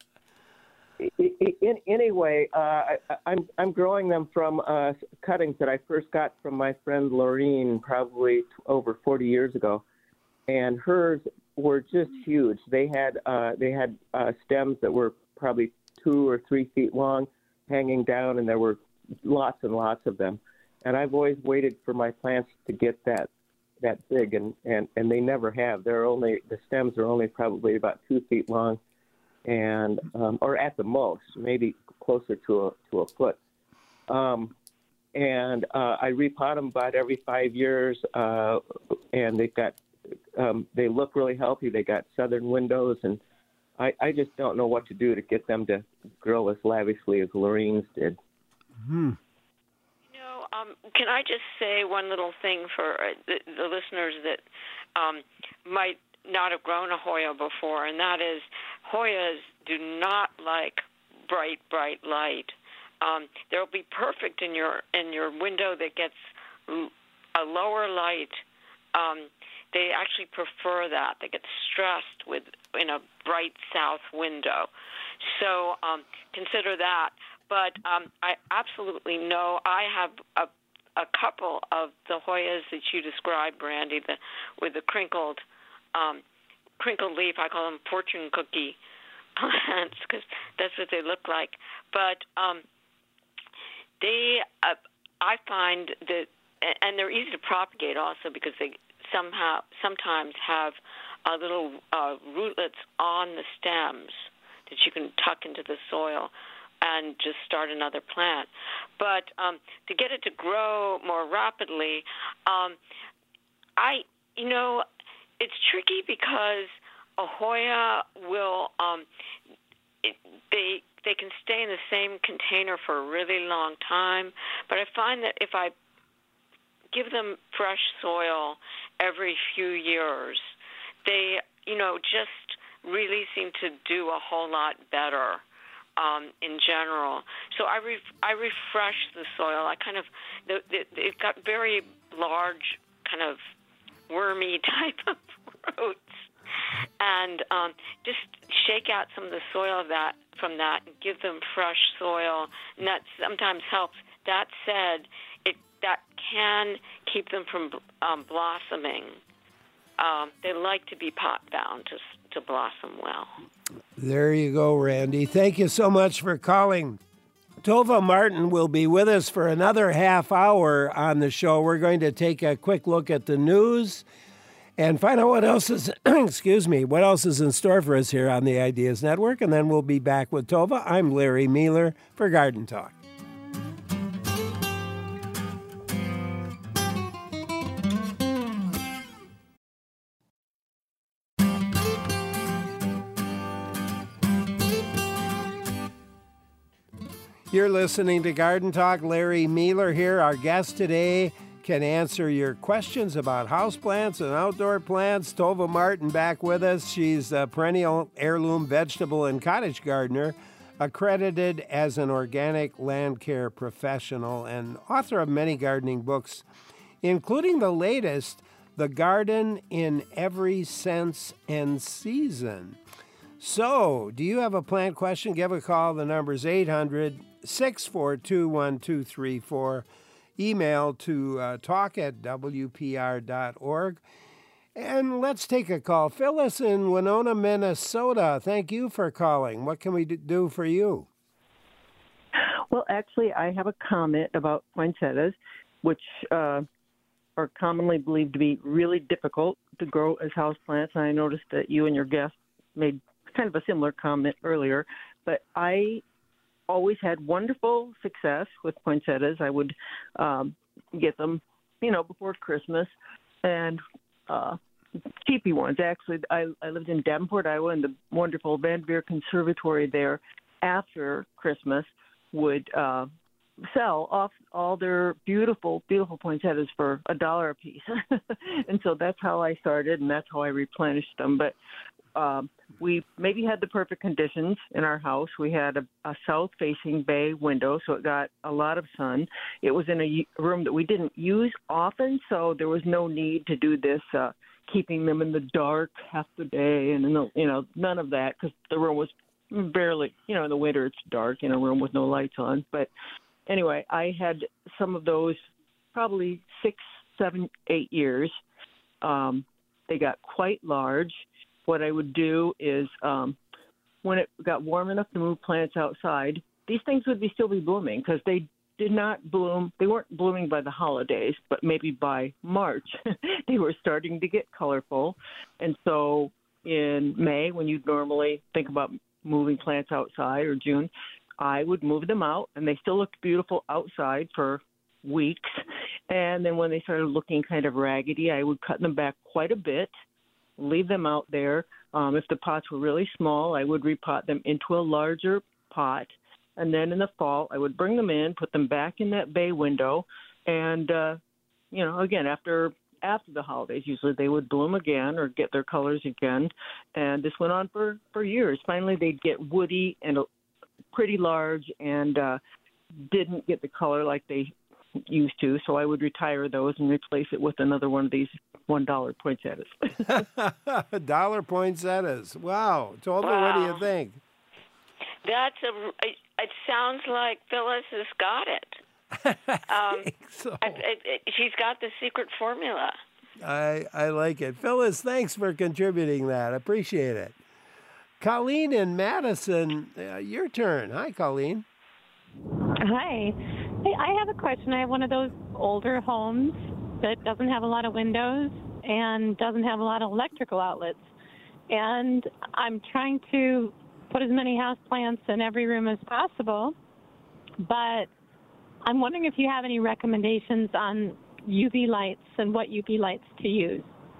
in, anyway, uh, I, I'm, I'm growing them from uh, cuttings that I first got from my friend Laureen probably over forty years ago. And hers were just huge. They had uh, they had uh, stems that were probably two or three feet long, hanging down, and there were lots and lots of them. And I've always waited for my plants to get that that big, and, and, and they never have. They're only the stems are only probably about two feet long, and um, or at the most, maybe closer to a to a foot. Um, and uh, I repot them about every five years, uh, and they've got. Um, they look really healthy. They got southern windows, and I, I just don't know what to do to get them to grow as lavishly as Lorraine's did. Hmm. You know, um, can I just say one little thing for uh, the, the listeners that um, might not have grown a Hoya before, and that is Hoyas do not like bright, bright light. Um, they'll be perfect in your in your window that gets a lower light. Um, They actually prefer that. They get stressed with in a bright south window. So um, consider that. But um, I absolutely know I have a, a couple of the Hoyas that you described, Brandy, the, with the crinkled um, crinkled leaf. I call them fortune cookie plants because that's what they look like. But um, they, uh, I find that, and they're easy to propagate also because they somehow sometimes have uh, little uh, rootlets on the stems that you can tuck into the soil and just start another plant. But um, to get it to grow more rapidly, um, I, you know, it's tricky because a Hoya will, um, it, they they can stay in the same container for a really long time. But I find that if I give them fresh soil every few years, they, you know, just really seem to do a whole lot better um, in general. So I re- I refresh the soil. I kind of, the, the, they've got very large, kind of wormy type of roots, and um, just shake out some of the soil of that from that and give them fresh soil, and that sometimes helps. That said, it that can keep them from um, blossoming. Um, they like to be pot-bound to, to blossom well. There you go, Randy. Thank you so much for calling. Tova Martin will be with us for another half hour on the show. We're going to take a quick look at the news and find out what else is, excuse me, what else is in store for us here on the Ideas Network, and then we'll be back with Tova. I'm Larry Mueller for Garden Talk. You're listening to Garden Talk. Larry Mealer here. Our guest today can answer your questions about houseplants and outdoor plants. Tova Martin back with us. She's a perennial heirloom vegetable and cottage gardener, accredited as an organic land care professional and author of many gardening books, including the latest, The Garden in Every Sense and Season. So, do you have a plant question? Give a call. The number's eight hundred, six four two, one two three four. Email to uh, talk at w p r dot org. And let's take a call. Phyllis in Winona, Minnesota. Thank you for calling. What can we do for you? Well, actually, I have a comment about poinsettias, which uh, are commonly believed to be really difficult to grow as houseplants. And I noticed that you and your guest made kind of a similar comment earlier, but I always had wonderful success with poinsettias. I would um, get them, you know, before Christmas, and uh, cheapy ones. Actually, I, I lived in Davenport, Iowa, and the wonderful Van Beer Conservatory there after Christmas would uh, sell off all their beautiful, beautiful poinsettias for a dollar a piece. And so that's how I started, and that's how I replenished them. But Um, we maybe had the perfect conditions in our house. We had a, a south-facing bay window, so it got a lot of sun. It was in a room that we didn't use often, so there was no need to do this, uh, keeping them in the dark half the day, and, you know, none of that, because the room was barely, you know, in the winter it's dark in a room with no lights on. But anyway, I had some of those probably six, seven, eight years. Um, they got quite large. What I would do is um, when it got warm enough to move plants outside, these things would be still be blooming because they did not bloom. They weren't blooming by the holidays, but maybe by March, they were starting to get colorful. And so in May, when you'd normally think about moving plants outside, or June, I would move them out, and they still looked beautiful outside for weeks. And then when they started looking kind of raggedy, I would cut them back quite a bit, leave them out there. Um, if the pots were really small, I would repot them into a larger pot. And then in the fall, I would bring them in, put them back in that bay window. And, uh, you know, again, after after the holidays, usually they would bloom again or get their colors again. And this went on for, for years. Finally, they'd get woody and pretty large and uh, didn't get the color like they used to, so I would retire those and replace it with another one of these one dollar poinsettias. Dollar poinsettias. Wow. Tova, Wow. what do you think? That's a. It sounds like Phyllis has got it. Um, so. I, I, I, she's got the secret formula. I I like it. Phyllis, thanks for contributing that. Appreciate it. Colleen in Madison, uh, your turn. Hi, Colleen. Hi. Hey, I have a question. I have one of those older homes that doesn't have a lot of windows and doesn't have a lot of electrical outlets. And I'm trying to put as many houseplants in every room as possible. But I'm wondering if you have any recommendations on U V lights and what U V lights to use.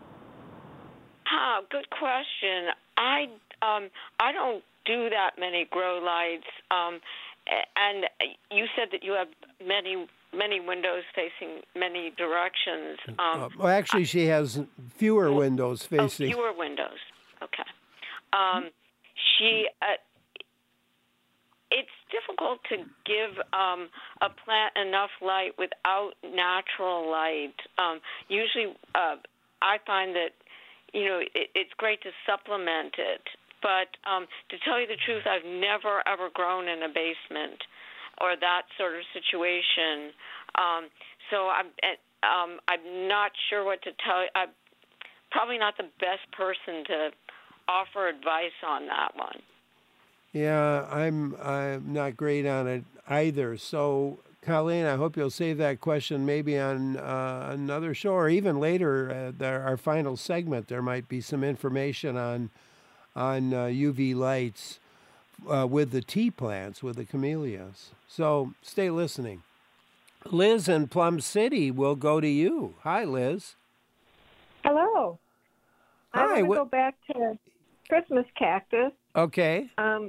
Ah, good question. I um I don't do that many grow lights. Um, and you said that you have many many windows facing many directions. Um, uh, well, actually, she has fewer windows facing. Oh, fewer windows. Okay. Um, she. Uh, it's difficult to give um, a plant enough light without natural light. Um, usually, uh, I find that you know it, it's great to supplement it. But um, to tell you the truth, I've never, ever grown in a basement or that sort of situation. Um, so I'm, um, I'm not sure what to tell you. I'm probably not the best person to offer advice on that one. Yeah, I'm I'm not great on it either. So, Colleen, I hope you'll save that question maybe on uh, another show or even later, uh, there, our final segment. There might be some information on on uh, U V lights uh, with the tea plants, with the camellias. So stay listening. Liz in Plum City will go to you. Hi, Liz. Hello. Hi. I want to What? go back to Christmas cactus. Okay. Um,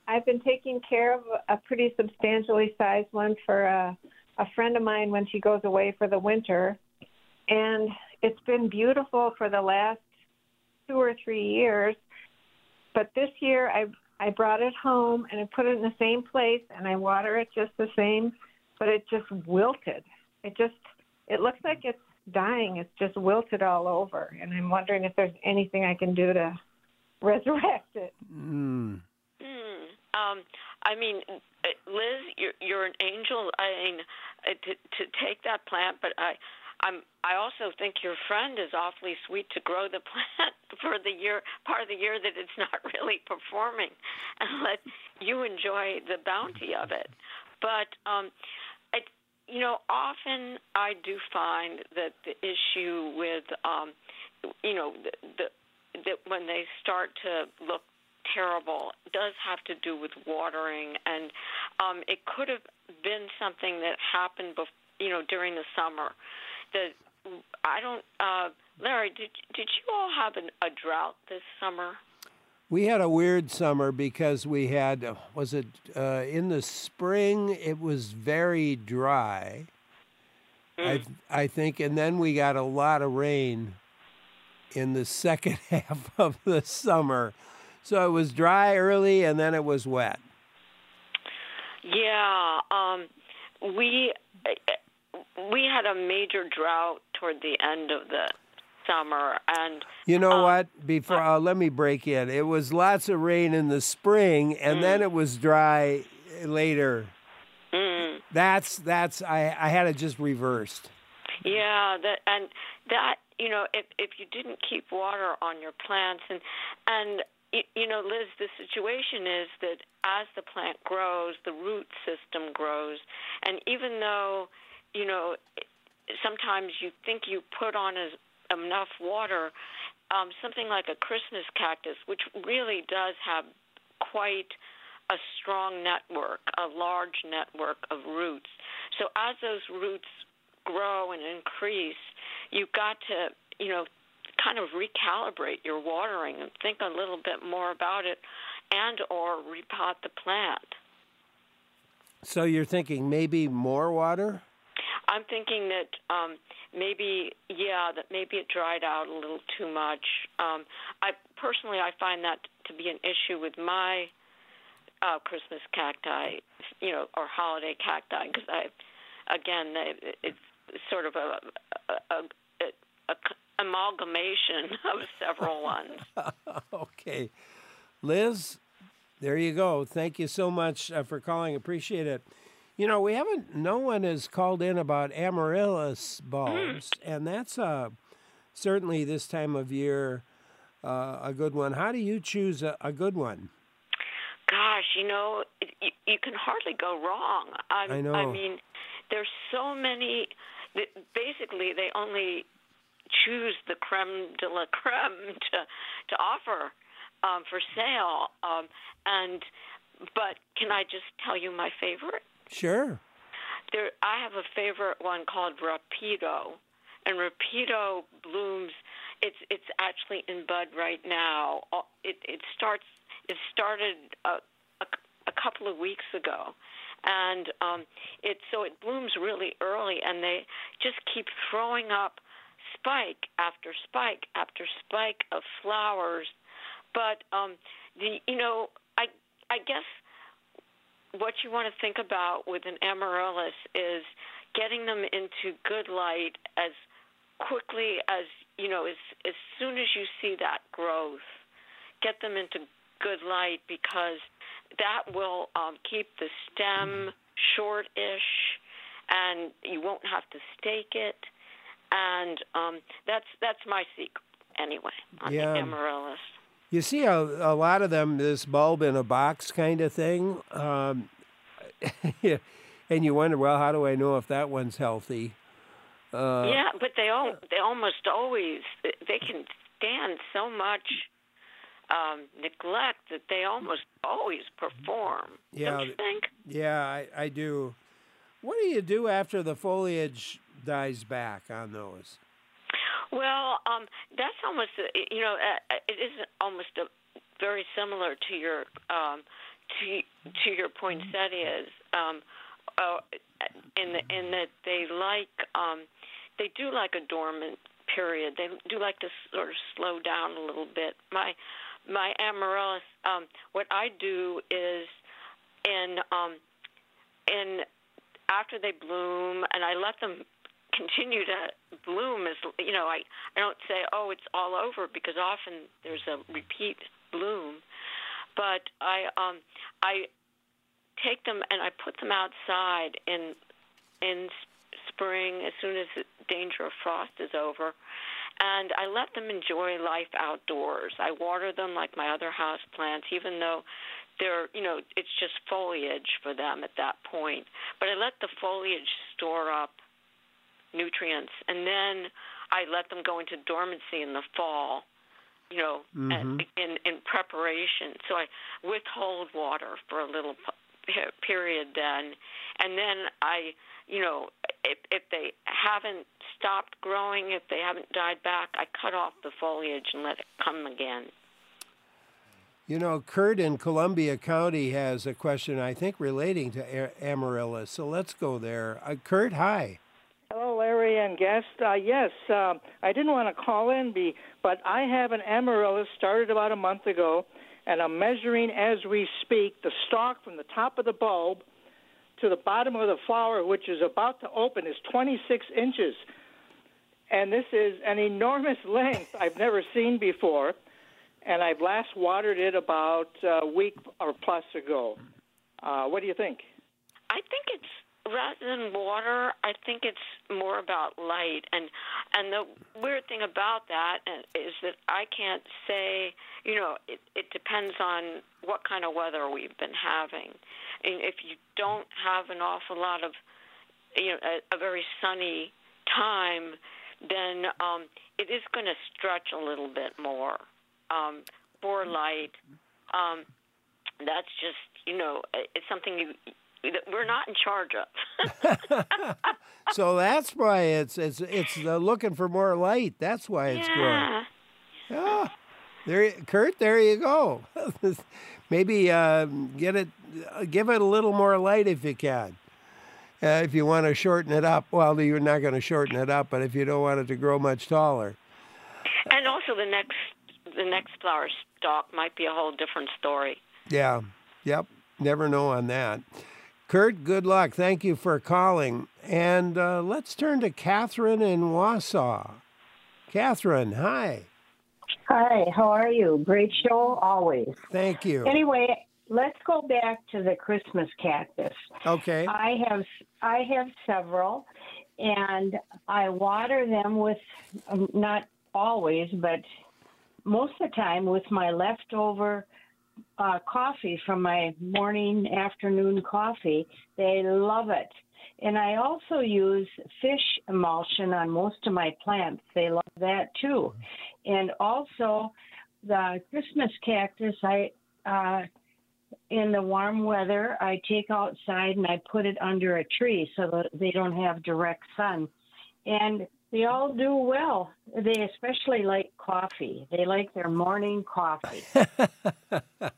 I've been taking care of a pretty substantially sized one for a, a friend of mine when she goes away for the winter. And it's been beautiful for the last two or three years. But this year I I brought it home and I put it in the same place and I water it just the same, but it just wilted. It just, it looks like it's dying. It's just wilted all over. And I'm wondering if there's anything I can do to resurrect it. Mm. Mm. Um, I mean, Liz, you're, you're an angel. I mean, to, to take that plant, but I, I'm. I also think your friend is awfully sweet to grow the plant for the year, part of the year that it's not really performing, and let you enjoy the bounty of it. But um, it, you know, often I do find that the issue with, um, you know, the, the that when they start to look terrible does have to do with watering, and um, it could have been something that happened, bef- you know, during the summer. The I don't, uh, Larry. Did did you all have an, a drought this summer? We had a weird summer because we had, was it uh, in the spring? It was very dry. Mm. I I think, and then we got a lot of rain in the second half of the summer. So it was dry early, and then it was wet. Yeah, um, we we had a major drought toward the end of the summer, and you know um, what? Before uh, let me break in. It was lots of rain in the spring, and mm. then it was dry later. Mm. That's that's I I had it just reversed. Yeah, that and that you know if if you didn't keep water on your plants and and. You know, Liz, the situation is that as the plant grows, the root system grows. And even though, you know, sometimes you think you put on as, enough water, um, something like a Christmas cactus, which really does have quite a strong network, a large network of roots. So as those roots grow and increase, you've got to, you know, kind of recalibrate your watering and think a little bit more about it and or repot the plant. So you're thinking maybe more water? I'm thinking that um, maybe, yeah, that maybe it dried out a little too much. Um, I personally, I find that to be an issue with my uh, Christmas cacti, you know, or holiday cacti, because I, again, it's sort of a, a, a, a amalgamation of several ones. Okay. Liz, there you go. Thank you so much uh, for calling. Appreciate it. You know, we haven't, no one has called in about amaryllis bulbs, mm. and that's uh, certainly this time of year uh, a good one. How do you choose a, a good one? Gosh, you know, it, you, you can hardly go wrong. I'm, I know. I mean, there's so many, basically they only choose the creme de la creme to to offer um, for sale. Um, and but can I just tell you my favorite? Sure. There, I have a favorite one called Rapido, and Rapido blooms. It's it's actually in bud right now. It it starts. It started a, a, a couple of weeks ago. And um, it so it blooms really early, and they just keep throwing up spike after spike after spike of flowers. But um, the you know I I guess what you want to think about with an amaryllis is getting them into good light as quickly as you know as as soon as you see that growth. Get them into good light, because that will um, keep the stem short-ish, and you won't have to stake it. And um, that's that's my secret, anyway, on yeah. the amaryllis. You see a, a lot of them, this bulb in a box kind of thing, um, and you wonder, well, how do I know if that one's healthy? Uh, yeah, but they all they almost always they can stand so much um, neglect that they almost always perform. Yeah, don't you think? Yeah, I, I do. What do you do after the foliage dies back on those? Well, um, that's almost, a, you know, uh, it is almost a very similar to your um, to to your poinsettias, um, uh, in the, in that they like um, they do like a dormant period. They do like to sort of slow down a little bit. My my amaryllis, um, what I do is in um, in after they bloom, and I let them continue to bloom. As you know, I I don't say, oh, it's all over, because often there's a repeat bloom. But I um I take them and I put them outside in in spring as soon as the danger of frost is over, and I let them enjoy life outdoors. I water them like my other house plants, even though they're, you know, it's just foliage for them at that point. But I let the foliage store up nutrients, and then I let them go into dormancy in the fall, you know, Mm-hmm. and in, in preparation. So I withhold water for a little p- period then, and then I, you know, if, if they haven't stopped growing, if they haven't died back, I cut off the foliage and let it come again. You know, Kurt in Columbia County has a question, I think, relating to a- amaryllis. So let's go there. Uh, Kurt, hi. Hello, Larry and guest. Uh, yes, uh, I didn't want to call in, be, but I have an amaryllis started about a month ago, and I'm measuring as we speak the stalk from the top of the bulb to the bottom of the flower, which is about to open, is twenty-six inches. And this is an enormous length I've never seen before. And I've last watered it about a week or plus ago. Uh, what do you think? I think it's, rather than water, I think it's more about light. And and the weird thing about that is that I can't say, you know, it, it depends on what kind of weather we've been having. And if you don't have an awful lot of, you know, a, a very sunny time, then um, it is going to stretch a little bit more. Um, for light, um, that's just, you know, it's something you, that we're not in charge of. So that's why it's it's it's uh, looking for more light. That's why it's yeah. growing. Yeah. There, Kurt. There you go. Maybe uh, get it, uh, give it a little more light if you can. Uh, if you want to shorten it up, well, you're not going to shorten it up. But if you don't want it to grow much taller, and also the next. The next flower stalk might be a whole different story. Yeah. Yep. Never know on that. Kurt, good luck. Thank you for calling. And uh, let's turn to Catherine in Wausau. Catherine, hi. Hi, how are you? Great show, always. Thank you. Anyway, let's go back to the Christmas cactus. Okay. I have I have several, and I water them with, um, not always, but most of the time with my leftover uh, coffee from my morning, afternoon coffee. They love it. And I also use fish emulsion on most of my plants. They love that too. And also the Christmas cactus, I uh, in the warm weather, I take outside and I put it under a tree so that they don't have direct sun. And they all do well. They especially like coffee. They like their morning coffee. Well,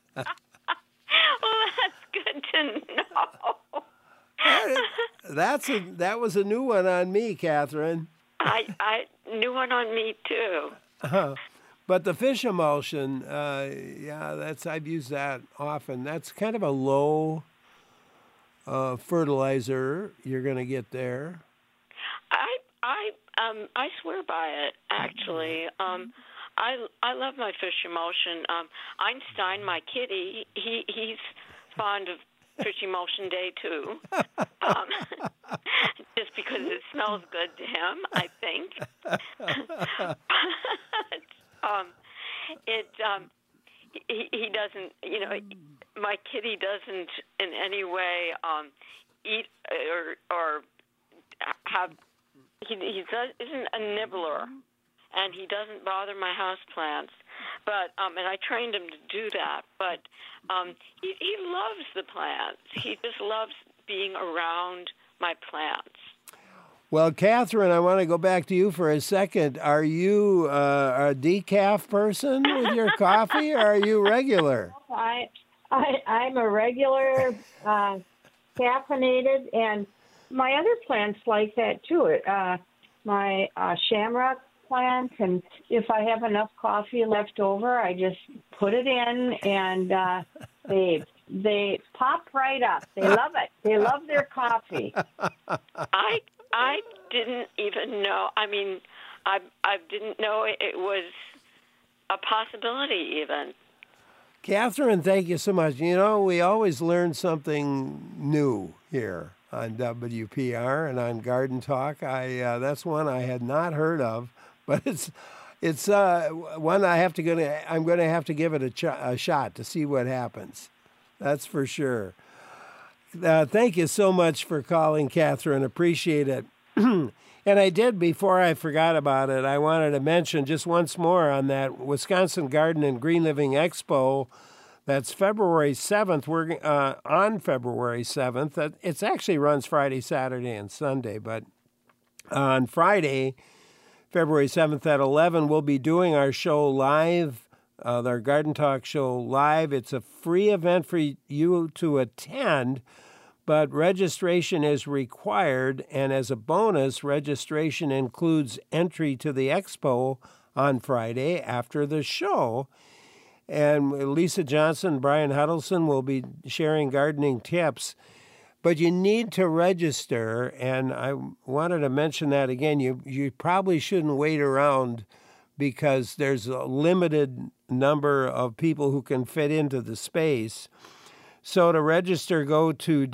that's good to know. That's a, that was a new one on me, Catherine. I, I new one on me too. Uh, but the fish emulsion, uh, yeah, that's I've used that often. That's kind of a low uh, fertilizer you're going to get there. I I um I swear by it actually. Um, I I love my fish emulsion. Um, Einstein, my kitty, he he's fond of fish emulsion day too. Um, just because it smells good to him, I think. but, um, it um, he he doesn't, you know, my kitty doesn't in any way um eat or or have. He he does, isn't a nibbler, and he doesn't bother my houseplants. But um, and I trained him to do that. But um, he he loves the plants. He just loves being around my plants. Well, Catherine, I want to go back to you for a second. Are you uh, a decaf person with your coffee, or are you regular? I, I, I'm a regular uh, caffeinated, and my other plants like that too. Uh, my uh, shamrock plant, and if I have enough coffee left over, I just put it in, and uh, they they pop right up. They love it. They love their coffee. I I didn't even know. I mean, I I didn't know it was a possibility even. Catherine, thank you so much. You know, we always learn something new here on W P R and on Garden Talk. I uh, that's one I had not heard of, but it's it's uh, one I have to gonna I'm going to have to give it a, ch- a shot to see what happens. That's for sure. Uh, thank you so much for calling, Catherine. Appreciate it. And I did, before I forgot about it, I wanted to mention just once more on that Wisconsin Garden and Green Living Expo. That's February seventh. We're uh, on February seventh. It actually runs Friday, Saturday, and Sunday. But on Friday, February seventh at eleven, we'll be doing our show live, uh, our Garden Talk show live. It's a free event for you to attend, but registration is required, and as a bonus, registration includes entry to the expo on Friday after the show. And Lisa Johnson, Brian Huddleston will be sharing gardening tips, but you need to register, and I wanted to mention that again. You, you probably shouldn't wait around because there's a limited number of people who can fit into the space. So to register, go to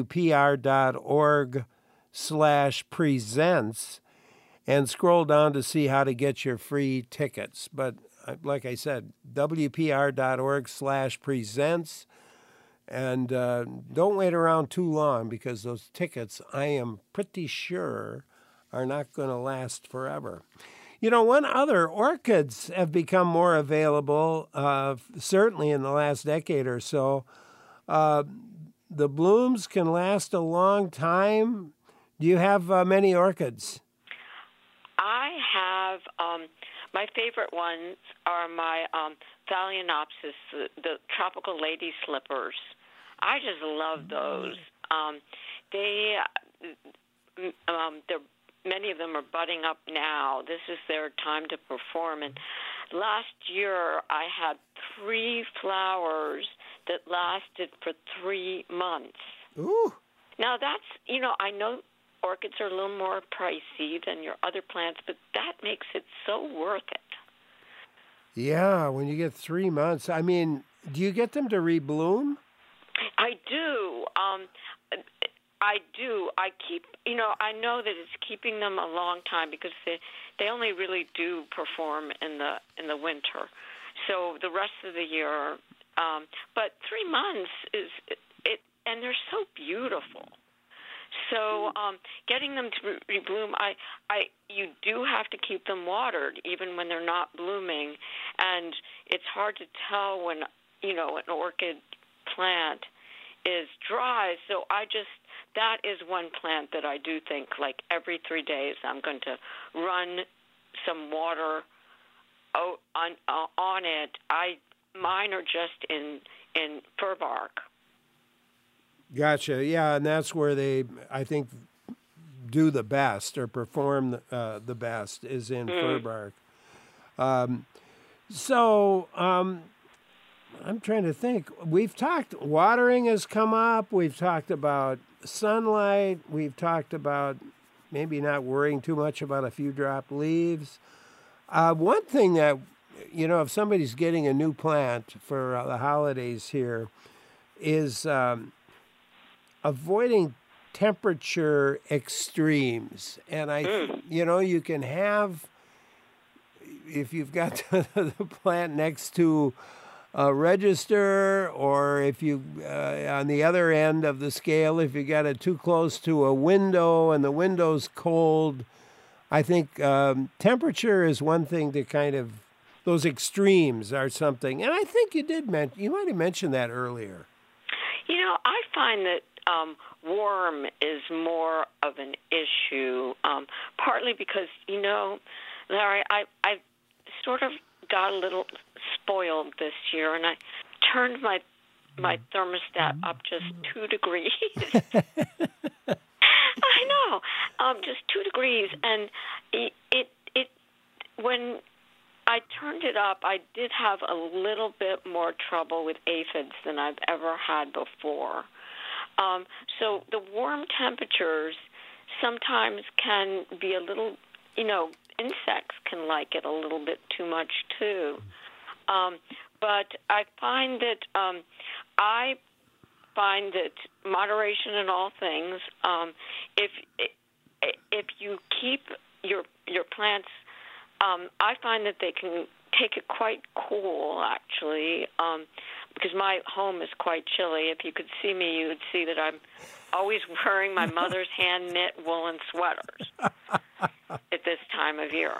wpr.org slash presents and scroll down to see how to get your free tickets. But like I said, wpr.org slash presents. And uh, don't wait around too long because those tickets, I am pretty sure, are not going to last forever. You know, one other, orchids have become more available, uh, certainly in the last decade or so. Uh, the blooms can last a long time. Do you have uh, many orchids? I have, um, my favorite ones are my um, Phalaenopsis, the, the tropical lady slippers. I just love those. Um, they, um, they're, many of them are budding up now. This is their time to perform. And last year I had three flowers that lasted for three months. Ooh. Now that's, you know, I know orchids are a little more pricey than your other plants, but that makes it so worth it. Yeah, when you get three months. I mean, do you get them to rebloom? I do. Um, I do. I keep, you know, I know that it's keeping them a long time because they they only really do perform in the in the winter. So the rest of the year, um, but three months is it, it, and they're so beautiful. So um, getting them to rebloom, I, I, you do have to keep them watered even when they're not blooming, and it's hard to tell when, you know, an orchid plant is dry. So I just, that is one plant that I do think, like every three days, I'm going to run some water on uh, on it. I mine are just in in fir bark. Gotcha. Yeah, and that's where they, I think, do the best or perform uh, the best is in mm. fir bark. Um, so um, I'm trying to think. We've talked, watering has come up. We've talked about sunlight. We've talked about maybe not worrying too much about a few dropped leaves. Uh, one thing that, you know, if somebody's getting a new plant for uh, the holidays here is um, avoiding temperature extremes. And I, mm. you know, you can have, if you've got the plant next to a register, or if you, uh, on the other end of the scale, if you got it too close to a window and the window's cold, I think um, temperature is one thing to kind of, those extremes are something. And I think you did mention, you might have mentioned that earlier. You know, I find that um, warm is more of an issue, um, partly because, you know, Larry, I, I sort of got a little spoiled this year, and I turned my my thermostat up just two degrees. I know, um, just two degrees, and it, it it when I turned it up, I did have a little bit more trouble with aphids than I've ever had before. Um, so the warm temperatures sometimes can be a little, you know, insects can like it a little bit too much too. Um, but I find that um, I find that moderation in all things. Um, if if you keep your your plants, um, I find that they can take it quite cool actually, um, because my home is quite chilly. If you could see me, you would see that I'm always wearing my mother's hand knit woolen sweaters at this time of year.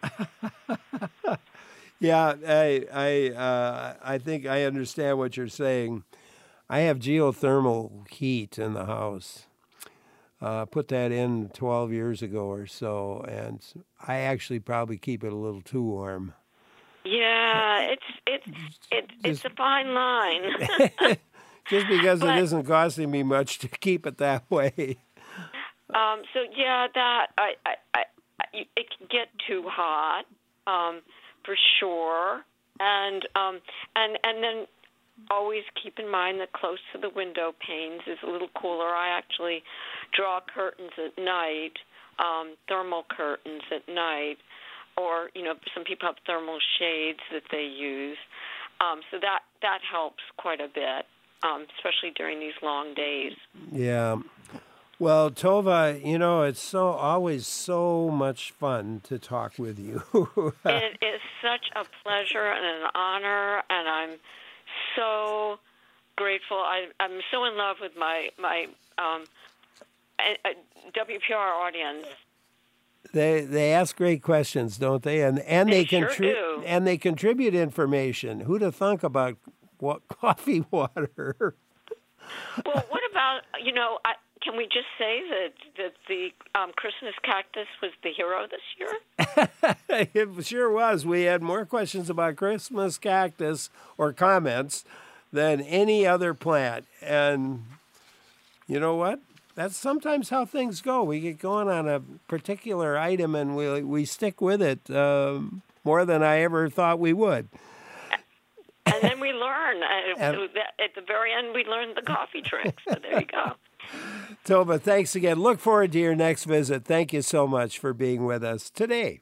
Yeah, I I uh, I think I understand what you're saying. I have geothermal heat in the house. Uh, put that in twelve years ago or so, and I actually probably keep it a little too warm. Yeah, it's it's it's it's a fine line. Just because But- it isn't costing me much to keep it that way. Um, so yeah, that I, I, I, I- it can get too hot, um, for sure, and um, and and then always keep in mind that close to the window panes is a little cooler. I actually draw curtains at night, um, thermal curtains at night, or you know, some people have thermal shades that they use, um, so that that helps quite a bit, um, especially during these long days. Yeah. Well, Tova, you know, it's so always so much fun to talk with you. It is such a pleasure and an honor, and I'm so grateful. I, I'm so in love with my my um, a- a W P R audience. They they ask great questions, don't they? And and they, They sure contri- do. and they contribute information. Who'd have thunk about what coffee water? Well, what about, you know, I, can we just say that that the um, Christmas cactus was the hero this year? It sure was. We had more questions about Christmas cactus or comments than any other plant. And you know what? That's sometimes how things go. We get going on a particular item and we we stick with it um, more than I ever thought we would. And then we learn. Uh, And- at the very end, we learned the coffee trick. So there you go. Tova, thanks again. Look forward to your next visit. Thank you so much for being with us today.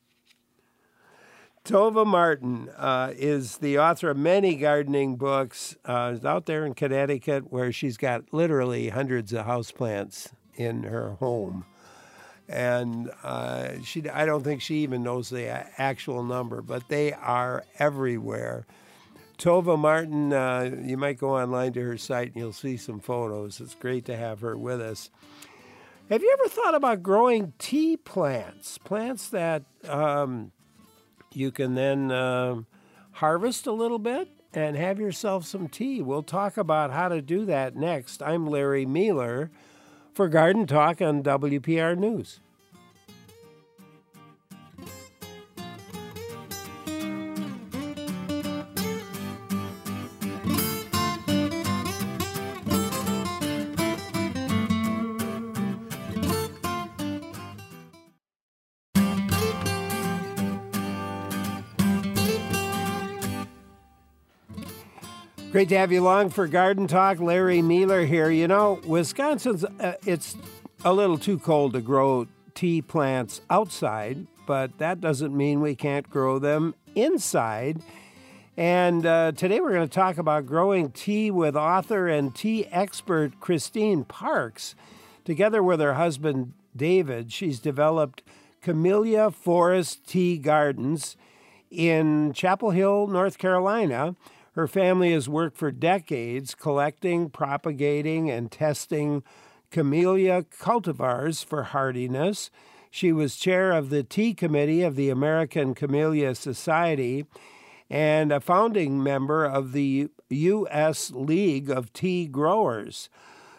Tova Martin uh, is the author of many gardening books. Uh, is out there in Connecticut where she's got literally hundreds of houseplants in her home. And uh, she, I don't think she even knows the a- actual number, but they are everywhere. Tova Martin, uh, you might go online to her site and you'll see some photos. It's great to have her with us. Have you ever thought about growing tea plants? Plants that um, you can then um, harvest a little bit and have yourself some tea. We'll talk about how to do that next. I'm Larry Mealer for Garden Talk on W P R News. Great to have you along for Garden Talk. Larry Mealer here. You know, Wisconsin's, uh, it's a little too cold to grow tea plants outside, but that doesn't mean we can't grow them inside. And uh, today we're going to talk about growing tea with author and tea expert Christine Parks. Together with her husband, David, she's developed Camellia Forest Tea Gardens in Chapel Hill, North Carolina. Her family has worked for decades collecting, propagating, and testing camellia cultivars for hardiness. She was chair of the tea committee of the American Camellia Society and a founding member of the U S League of Tea Growers.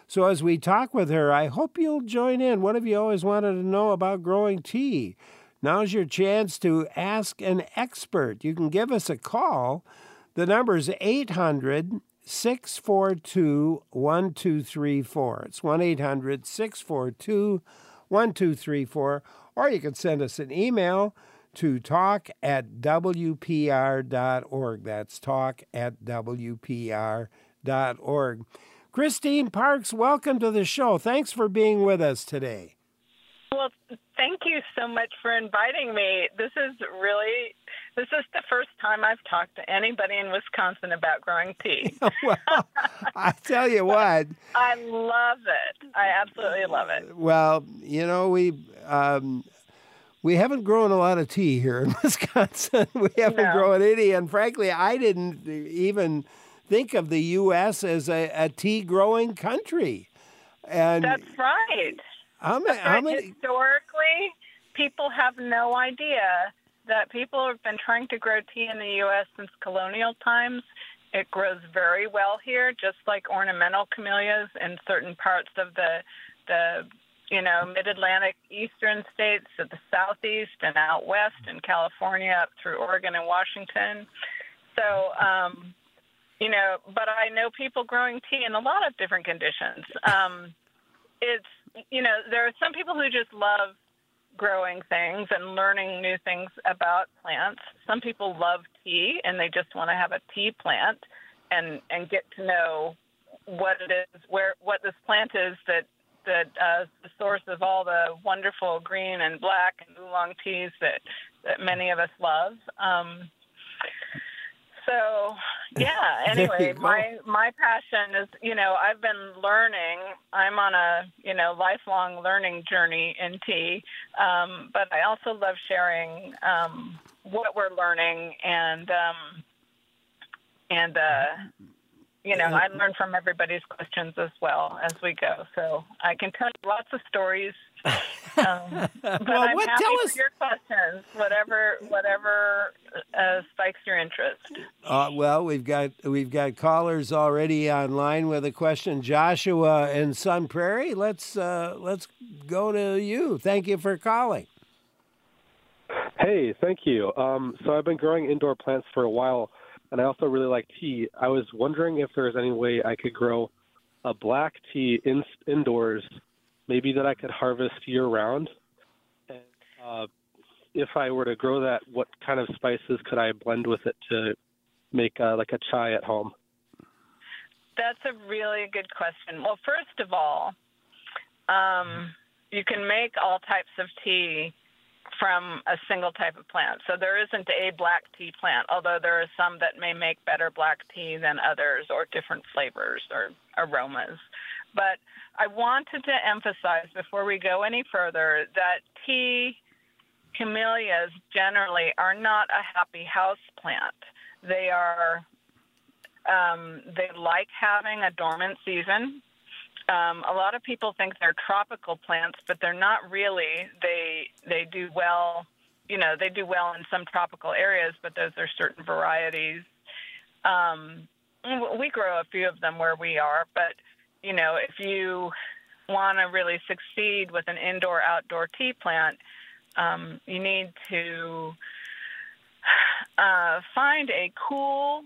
So as we talk with her, I hope you'll join in. What have you always wanted to know about growing tea? Now's your chance to ask an expert. You can give us a call. The number is eight hundred, six four two, one two three four. It's one eight hundred, six four two, one two three four. Or you can send us an email to talk at w p r dot org. That's talk at w p r dot org. Christine Parks, welcome to the show. Thanks for being with us today. Well, thank you so much for inviting me. This is really, this is the first time I've talked to anybody in Wisconsin about growing tea. Well, I tell you what. I love it. I absolutely love it. Well, you know, we um, we haven't grown a lot of tea here in Wisconsin. We haven't No. grown any, and frankly, I didn't even think of the U S as a, a tea-growing country. And That's right. how many? That's How right. many? Historically, people have no idea that people have been trying to grow tea in the U S since colonial times. It grows very well here, just like ornamental camellias in certain parts of the, the you know, mid-Atlantic eastern states, of the southeast and out west in California up through Oregon and Washington. So, um, you know, but I know people growing tea in a lot of different conditions. Um, it's, you know, there are some people who just love growing things and learning new things about plants. Some people love tea and they just want to have a tea plant and, and get to know what it is, where what this plant is that that uh, is the source of all the wonderful green and black and oolong teas that, that many of us love. Um, So, yeah, anyway, my my passion is, you know, I've been learning. I'm on a, you know, lifelong learning journey in tea, um, but I also love sharing um, what we're learning and, um, and uh, you know, I learn from everybody's questions as well as we go. So I can tell you lots of stories. Um, but Well, I'm what- happy tell for us- your questions, whatever whatever uh, spikes your interest. Uh, well, we've got we've got callers already online with a question. Joshua in Sun Prairie, let's uh, let's go to you. Thank you for calling. Hey, thank you. Um, so I've been growing indoor plants for a while, and I also really like tea. I was wondering if there's any way I could grow a black tea in, indoors, maybe that I could harvest year-round. And uh, if I were to grow that, what kind of spices could I blend with it to make uh, like a chai at home? That's a really good question. Well, first of all, um, you can make all types of tea from a single type of plant. So there isn't a black tea plant, although there are some that may make better black tea than others or different flavors or aromas. But I wanted to emphasize before we go any further that tea camellias generally are not a happy house plant. They are, um, they like having a dormant season. Um, a lot of people think they're tropical plants, but they're not really. They they do well, you know, they do well in some tropical areas, but those are certain varieties. Um, we grow a few of them where we are, but, you know, if you want to really succeed with an indoor-outdoor tea plant, um, you need to uh, find a cool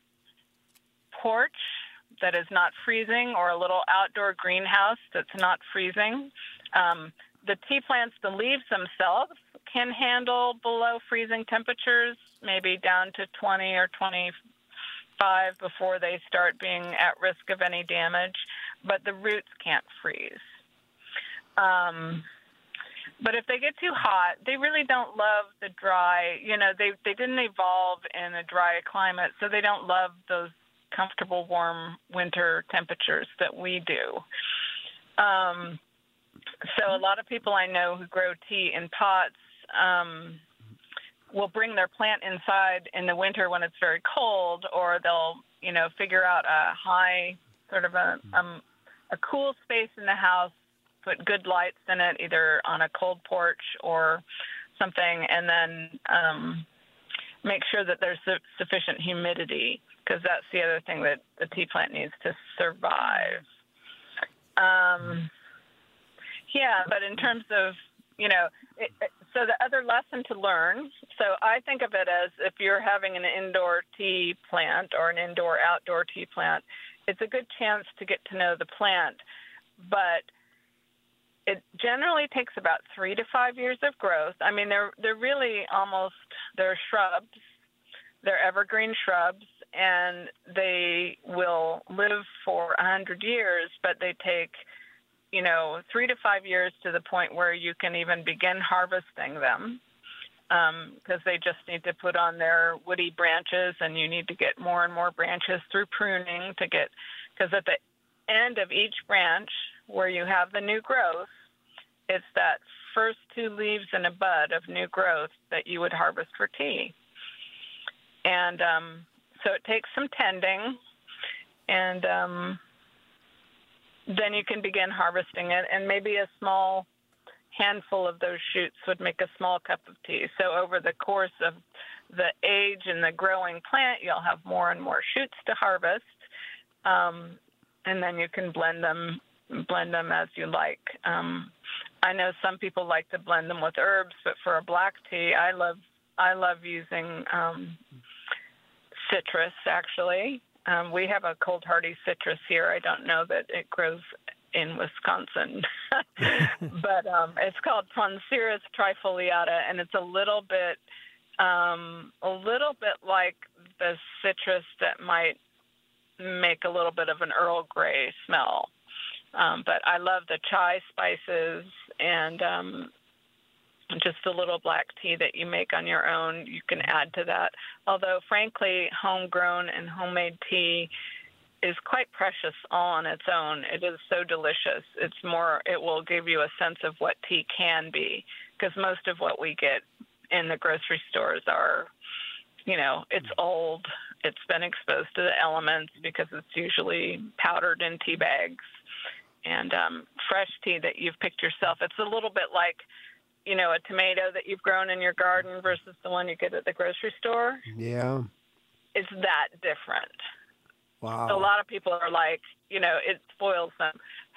porch that is not freezing, or a little outdoor greenhouse that's not freezing. Um, the tea plants, the leaves themselves, can handle below freezing temperatures, maybe down to twenty or twenty-five before they start being at risk of any damage, but the roots can't freeze. Um, but if they get too hot, they really don't love the dry, you know, they, they didn't evolve in a dry climate, so they don't love those comfortable, warm winter temperatures that we do. Um, so a lot of people I know who grow tea in pots um, will bring their plant inside in the winter when it's very cold, or they'll, you know, figure out a high, sort of a, um, a cool space in the house, put good lights in it, either on a cold porch or something, and then um, make sure that there's su- sufficient humidity, because that's the other thing that the tea plant needs to survive. Um, yeah, but in terms of, you know, it, it, so the other lesson to learn, so I think of it as if you're having an indoor tea plant or an indoor-outdoor tea plant, it's a good chance to get to know the plant. But it generally takes about three to five years of growth. I mean, they're they're really almost, they're shrubs. They're evergreen shrubs, and they will live for a hundred years, but they take, you know, three to five years to the point where you can even begin harvesting them, because um, they just need to put on their woody branches, and you need to get more and more branches through pruning to get, because at the end of each branch where you have the new growth, it's that first two leaves and a bud of new growth that you would harvest for tea. And um, so it takes some tending, and um, then you can begin harvesting it, and maybe a small handful of those shoots would make a small cup of tea. So over the course of the age and the growing plant, you'll have more and more shoots to harvest, um, and then you can blend them, blend them as you like. Um, I know some people like to blend them with herbs, but for a black tea, I love I love using um, citrus, actually. Um, we have a cold hardy citrus here. I don't know that it grows in Wisconsin, but um, it's called Panseris trifoliata, and it's a little bit, um, a little bit like the citrus that might make a little bit of an Earl Grey smell. Um, but I love the chai spices and um, just a little black tea that you make on your own. You can add to that. Although, frankly, homegrown and homemade tea is quite precious all on its own. It is so delicious. It's more, it will give you a sense of what tea can be, because most of what we get in the grocery stores are, you know, it's old. It's been exposed to the elements because it's usually powdered in tea bags. And um, fresh tea that you've picked yourself, it's a little bit like, you know, a tomato that you've grown in your garden versus the one you get at the grocery store. Yeah. It's that different. Wow. So a lot of people are like, you know, it spoils them.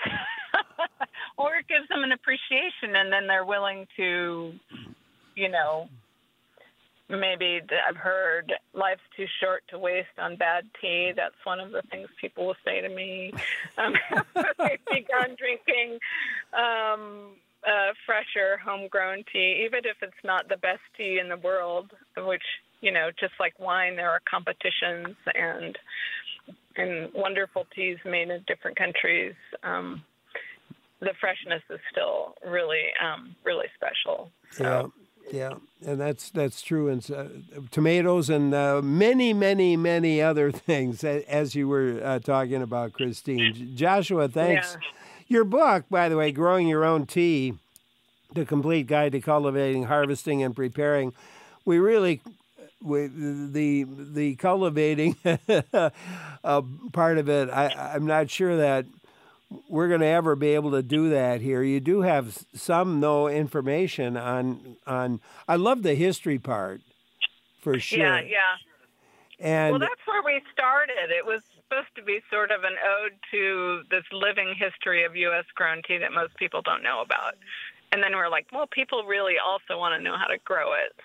Or it gives them an appreciation, and then they're willing to, you know, maybe I've heard life's too short to waste on bad tea. That's one of the things people will say to me. Um, they've begun drinking um, uh, fresher, homegrown tea, even if it's not the best tea in the world, which, you know, just like wine, there are competitions and and wonderful teas made in different countries. Um, the freshness is still really, um, really special. So. Yeah, yeah, and that's that's true. And uh, tomatoes and uh, many, many, many other things, as you were uh, talking about, Christine. Joshua, thanks. Yeah. Your book, by the way, Growing Your Own Tea, The Complete Guide to Cultivating, Harvesting, and Preparing. We really, we, the the cultivating uh, part of it, I, I'm not sure that we're going to ever be able to do that here. You do have some, no information on, on I love the history part, for sure. Yeah, yeah. And well, that's where we started. It was supposed to be sort of an ode to this living history of U S grown tea that most people don't know about. And then we're like, well, people really also want to know how to grow it.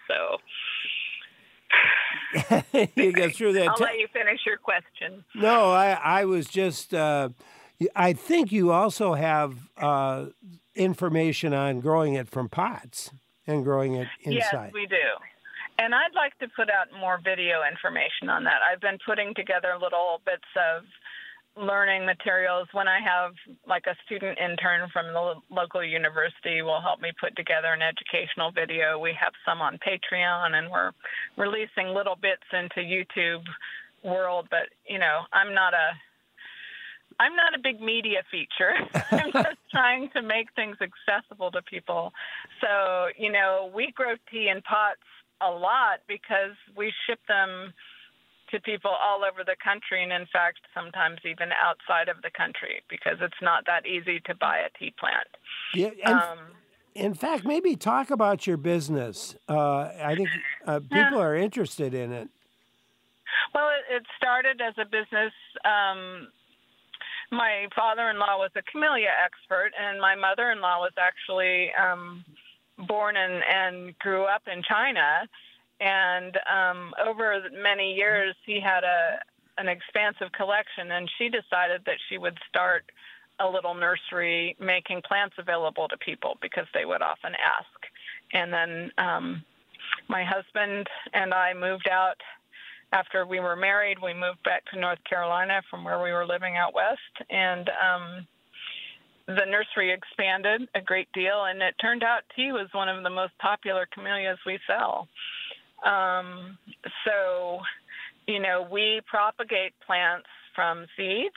So you get through that. I'll t- let you finish your question. No, I, I was just, uh, I think you also have uh, information on growing it from pots and growing it inside. Yes, we do. And I'd like to put out more video information on that. I've been putting together little bits of learning materials. When I have like a student intern from the local university will help me put together an educational video. We have some on Patreon, and we're releasing little bits into YouTube world. But, you know, I'm not a I'm not a big media feature. I'm just trying to make things accessible to people. So, you know, we grow tea in pots a lot because we ship them to people all over the country, and in fact, sometimes even outside of the country, because it's not that easy to buy a tea plant. Yeah, and um, in fact, maybe talk about your business. Uh, I think uh, people yeah. are interested in it. Well, it, it started as a business um, my father-in-law was a camellia expert, and my mother-in-law was actually um, born and, and grew up in China. And um, over many years, he had a an expansive collection, and she decided that she would start a little nursery making plants available to people because they would often ask. And then um, my husband and I moved out after we were married. We moved back to North Carolina from where we were living out west, and um, the nursery expanded a great deal, and it turned out tea was one of the most popular camellias we sell. Um, so, you know, we propagate plants from seeds.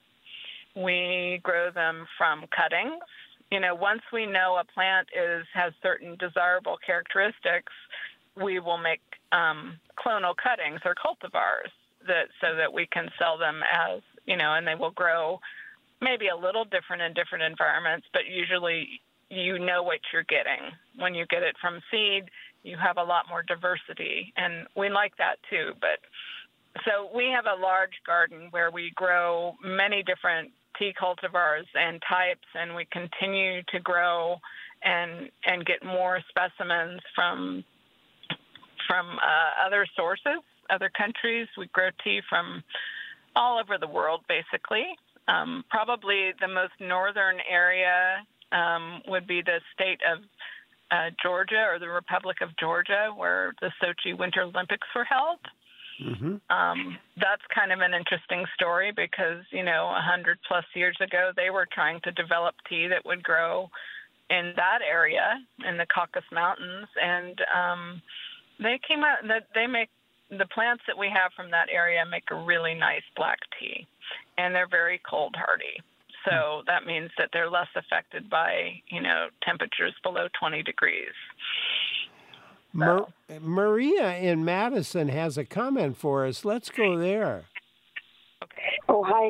We grow them from cuttings. You know, once we know a plant is has certain desirable characteristics, we will make um, clonal cuttings or cultivars that so that we can sell them as, you know, and they will grow maybe a little different in different environments, but usually you know what you're getting. When you get it from seed, you have a lot more diversity, and we like that too. But so we have a large garden where we grow many different tea cultivars and types, and we continue to grow and and get more specimens from from uh, other sources, other countries. We grow tea from all over the world, basically. Um, probably the most northern area um, would be the state of uh, Georgia, or the Republic of Georgia, where the Sochi Winter Olympics were held. Mm-hmm. Um, that's kind of an interesting story because, you know, a hundred plus years ago, they were trying to develop tea that would grow in that area in the Caucasus Mountains. And um, they came out that they make the plants that we have from that area make a really nice black tea, and they're very cold hardy. So that means that they're less affected by, you know, temperatures below twenty degrees. Mar- Maria in Madison has a comment for us. Let's go there. Oh, hi.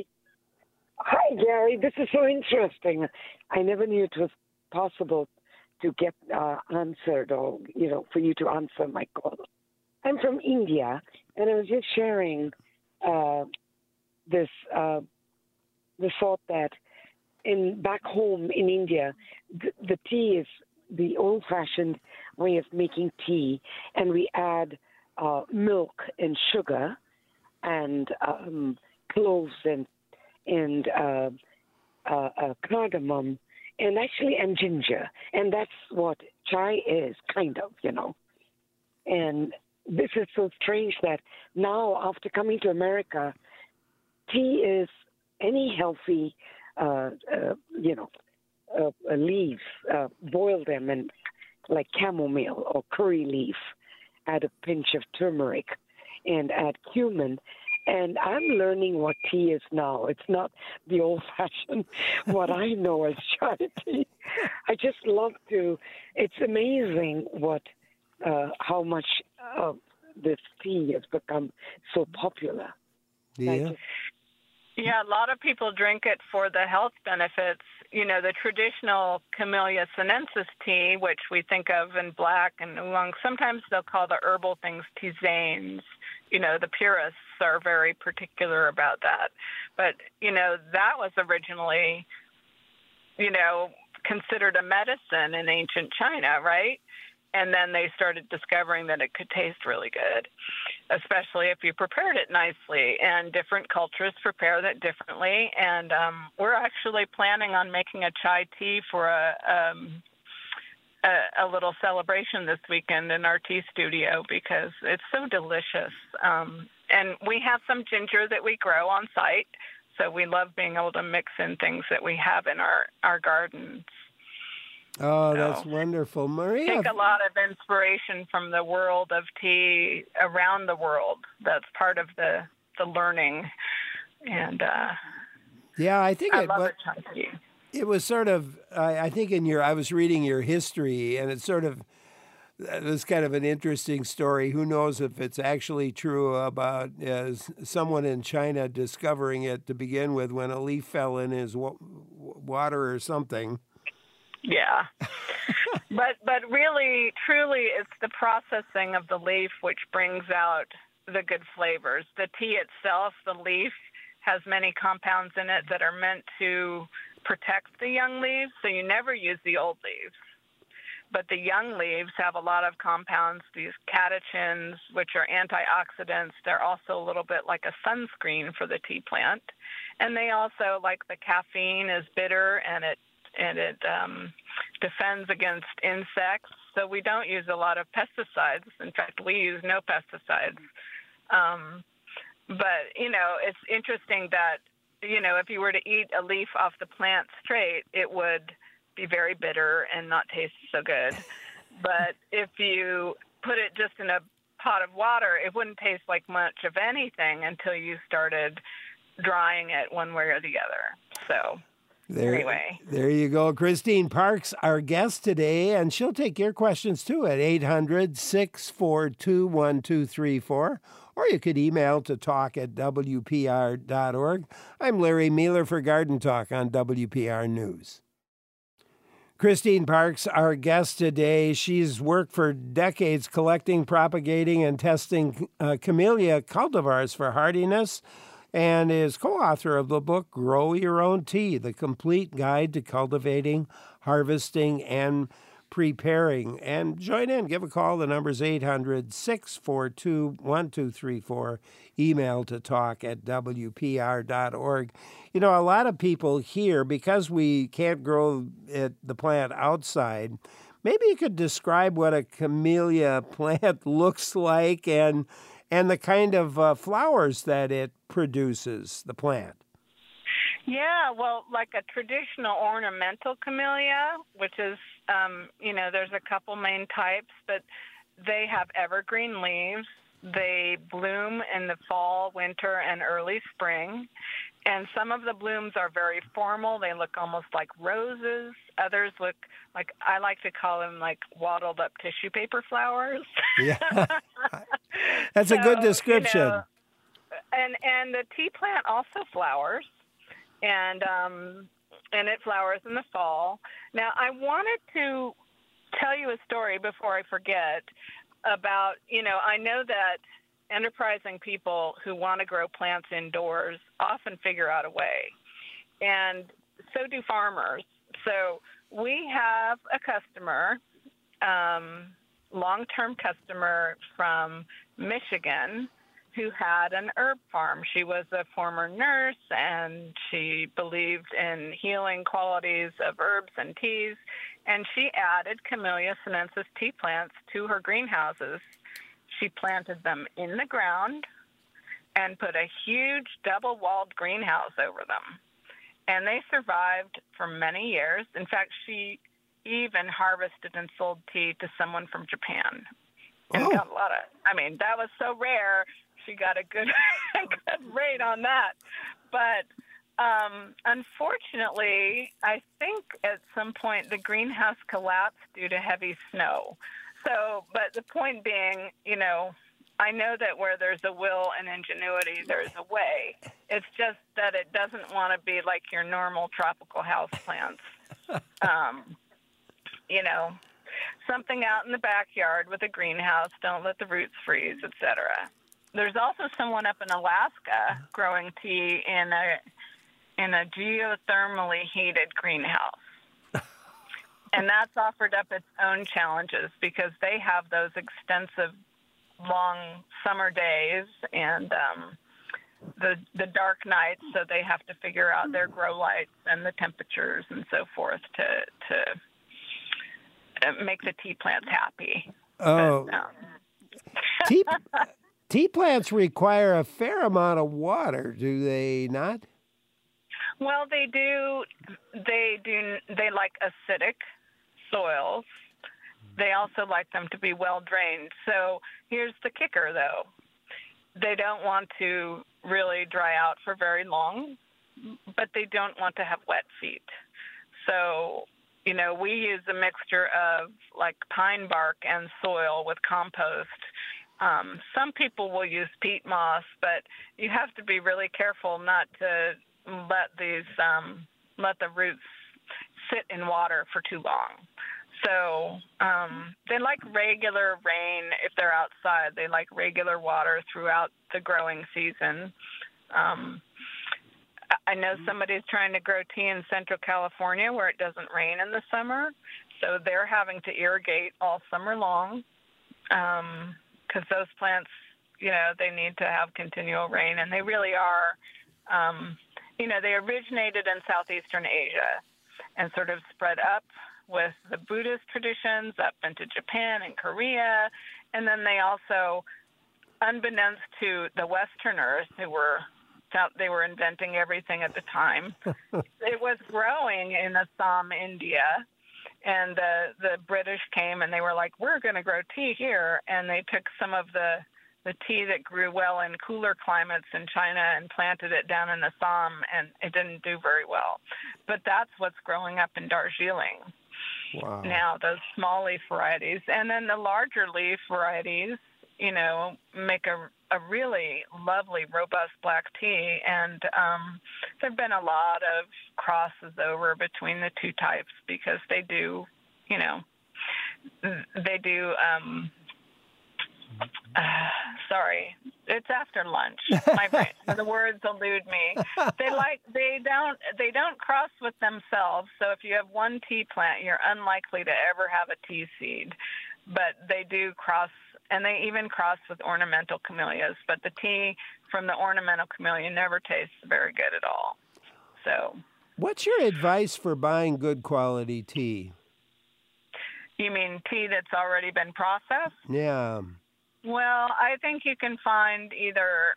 Hi, Gary. This is so interesting. I never knew it was possible to get uh, answered or, you know, for you to answer my call. I'm from India, and I was just sharing uh, this uh, the thought that in back home in India, the, the tea is the old-fashioned way of making tea, and we add uh, milk and sugar and um, cloves and and uh, uh, uh, cardamom and actually and ginger, and that's what chai is, kind of, you know. And this is so strange that now, after coming to America, tea is any healthy, uh, uh, you know, uh, uh, leaves, uh, boil them and like chamomile or curry leaf, add a pinch of turmeric, and add cumin. And I'm learning what tea is now. It's not the old-fashioned, what I know as chai tea. I just love to, it's amazing what, uh, how much uh, this tea has become so popular. Yeah. Yeah, a lot of people drink it for the health benefits. You know, the traditional Camellia sinensis tea, which we think of in black and oolong, sometimes they'll call the herbal things tisanes. You know, the purists are very particular about that. But, you know, that was originally, you know, considered a medicine in ancient China, right? And then they started discovering that it could taste really good, especially if you prepared it nicely. And different cultures prepare that differently. And um, we're actually planning on making a chai tea for a, um, a, a little celebration this weekend in our tea studio because it's so delicious. Um, and we have some ginger that we grow on site, so we love being able to mix in things that we have in our, our gardens. Oh, So, that's wonderful. Maria. Take a lot of inspiration from the world of tea around the world. That's part of the, the learning. And uh, Yeah, I think I it, love what, it, chai tea. it was sort of, I, I think in your, I was reading your history, and it's sort of, it was kind of an interesting story. Who knows if it's actually true about uh, someone in China discovering it to begin with when a leaf fell in his wa- water or something. Yeah. but but really, truly, it's the processing of the leaf which brings out the good flavors. The tea itself, the leaf, has many compounds in it that are meant to protect the young leaves, so you never use the old leaves. But the young leaves have a lot of compounds, these catechins, which are antioxidants. They're also a little bit like a sunscreen for the tea plant. And they also, like the caffeine is bitter and it and it um, defends against insects. So we don't use a lot of pesticides. In fact, we use no pesticides. Um, but, you know, it's interesting that, you know, if you were to eat a leaf off the plant straight, it would be very bitter and not taste so good. But if you put it just in a pot of water, it wouldn't taste like much of anything until you started drying it one way or the other. So There, anyway. There you go. Christine Parks, our guest today, and she'll take your questions too at eight hundred, six four two, one two three four, or you could email to talk at W P R dot org. I'm Larry Mueller for Garden Talk on W P R News. Christine Parks, our guest today. She's worked for decades collecting, propagating, and testing uh, camellia cultivars for hardiness, and is co-author of the book Grow Your Own Tea, The Complete Guide to Cultivating, Harvesting, and Preparing. And join in. Give a call. The number's eight hundred, six four two, one two three four. Email to talk at W P R dot org. You know, a lot of people here, because we can't grow it, the plant outside, maybe you could describe what a camellia plant looks like and and the kind of uh, flowers that it produces, the plant. Yeah, well, like a traditional ornamental camellia, which is, um, you know, there's a couple main types, but they have evergreen leaves. They bloom in the fall, winter, and early spring. And some of the blooms are very formal. They look almost like roses. Others look like, I like to call them like waddled up tissue paper flowers. Yeah, that's a good So, description. You know, and and the tea plant also flowers, and um, and it flowers in the fall. Now, I wanted to tell you a story before I forget about, you know, I know that enterprising people who want to grow plants indoors often figure out a way, and so do farmers. So we have a customer, um, long-term customer from Michigan, who had an herb farm. She was a former nurse, and she believed in healing qualities of herbs and teas, and she added Camellia sinensis tea plants to her greenhouses. She planted them in the ground and put a huge double-walled greenhouse over them. And they survived for many years. In fact, she even harvested and sold tea to someone from Japan. And Oh. got a lot of, I mean, that was so rare, she got a good, a good rate on that. But um, unfortunately, I think at some point the greenhouse collapsed due to heavy snow. So, but the point being, you know, I know that where there's a will and ingenuity, there's a way. It's just that it doesn't want to be like your normal tropical house plants. Um, you know, something out in the backyard with a greenhouse, don't let the roots freeze, et cetera. There's also someone up in Alaska growing tea in a in a geothermally heated greenhouse. And that's offered up its own challenges because they have those extensive long summer days and um, the the dark nights, so they have to figure out their grow lights and the temperatures and so forth to to make the tea plants happy. Oh, But, um, tea, tea plants require a fair amount of water, do they not? well, they do. They do. They like acidic soils. They also like them to be well drained. So here's the kicker, though. They don't want to really dry out for very long, but they don't want to have wet feet. So, you know, we use a mixture of like pine bark and soil with compost. Um, some people will use peat moss, but you have to be really careful not to let these um, let the roots sit in water for too long. So um, they like regular rain if they're outside. They like regular water throughout the growing season. Um, I know somebody's trying to grow tea in Central California where it doesn't rain in the summer, so they're having to irrigate all summer long because um, those plants, you know, they need to have continual rain, and they really are. Um, you know, they originated in Southeastern Asia and sort of spread up with the Buddhist traditions up into Japan and Korea, and then they also, unbeknownst to the Westerners who were they were inventing everything at the time, it was growing in Assam, India, and the the British came and they were like, we're going to grow tea here, and they took some of the the tea that grew well in cooler climates in China and planted it down in Assam, and it didn't do very well. But that's what's growing up in Darjeeling. Wow. Now, those small leaf varieties. And then the larger leaf varieties, you know, make a, a really lovely, robust black tea. And um, there have been a lot of crosses over between the two types because they do, you know, they do, um, uh, sorry, it's after lunch. My brain, the words elude me. They like, they don't, they don't cross with themselves. So if you have one tea plant, you're unlikely to ever have a tea seed. But they do cross, and they even cross with ornamental camellias. But the tea from the ornamental camellia never tastes very good at all. So, what's your advice for buying good quality tea? You mean tea that's already been processed? Yeah. Well, I think you can find either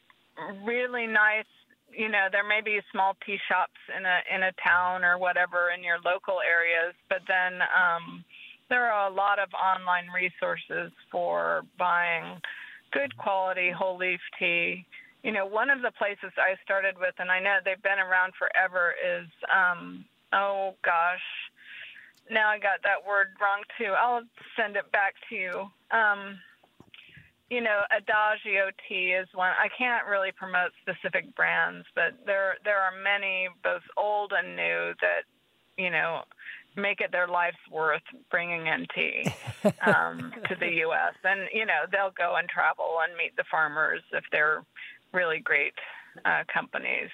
really nice, you know, there may be small tea shops in a in a town or whatever in your local areas, but then um, there are a lot of online resources for buying good quality whole leaf tea. You know, one of the places I started with, and I know they've been around forever, is, um, oh gosh, now I got that word wrong too. I'll send it back to you. Um, you know, Adagio tea is one. I can't really promote specific brands, but there there are many, both old and new, that, you know, make it their life's worth bringing in tea um, to the U S And, you know, they'll go and travel and meet the farmers if they're really great uh, companies.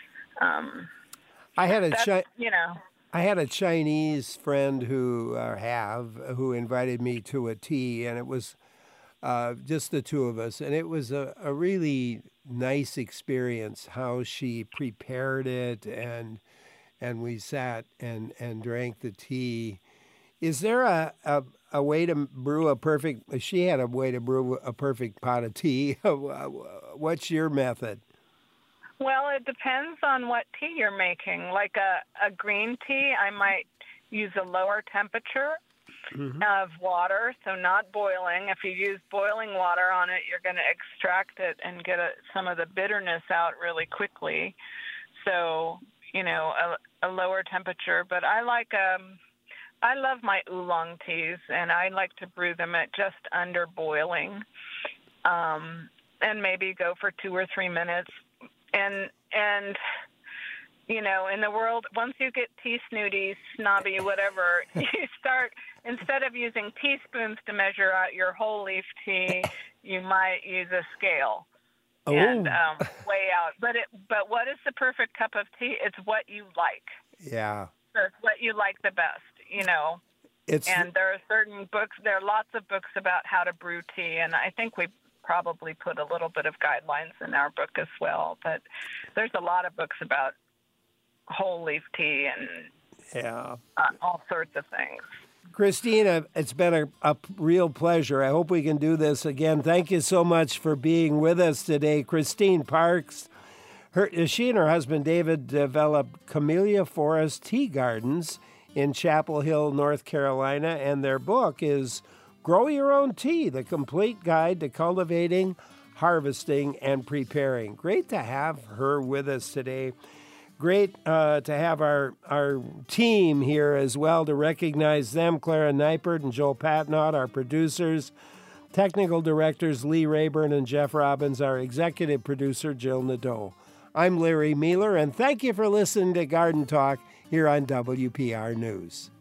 Um, I had a chi- you know. I had a Chinese friend who uh, have who invited me to a tea, and it was uh, just the two of us, and it was a, a really nice experience how she prepared it, and and we sat and, and drank the tea. Is there a, a a way to brew a perfect? She had a way to brew a perfect pot of tea. What's your method? Well, it depends on what tea you're making. Like a, a green tea, I might use a lower temperature mm-hmm. of water, so not boiling. If you use boiling water on it, you're going to extract it and get a, some of the bitterness out really quickly. So, you know, a, a lower temperature. But I like, um, I love my oolong teas, and I like to brew them at just under boiling, um, and maybe go for two or three minutes. And, and you know, in the world, once you get tea snooty, snobby, whatever, you start, instead of using teaspoons to measure out your whole leaf tea, you might use a scale oh. and um, weigh out. But it, but what is the perfect cup of tea? It's what you like. Yeah. So it's what you like the best, you know. It's and there are certain books, there are lots of books about how to brew tea, and I think we probably put a little bit of guidelines in our book as well, but there's a lot of books about whole leaf tea and yeah, uh, all sorts of things. Christina, it's been a, a real pleasure. I hope we can do this again. Thank you so much for being with us today. Christine Parks, her, she and her husband David developed Camellia Forest Tea Gardens in Chapel Hill, North Carolina, and their book is Grow Your Own Tea, the complete guide to cultivating, harvesting, and preparing. Great to have her with us today. Great uh, to have our, our team here as well, to recognize them, Clara Neipert and Joel Patnaud, our producers, technical directors Lee Rayburn and Jeff Robbins, our executive producer Jill Nadeau. I'm Larry Mealer, and thank you for listening to Garden Talk here on W P R News.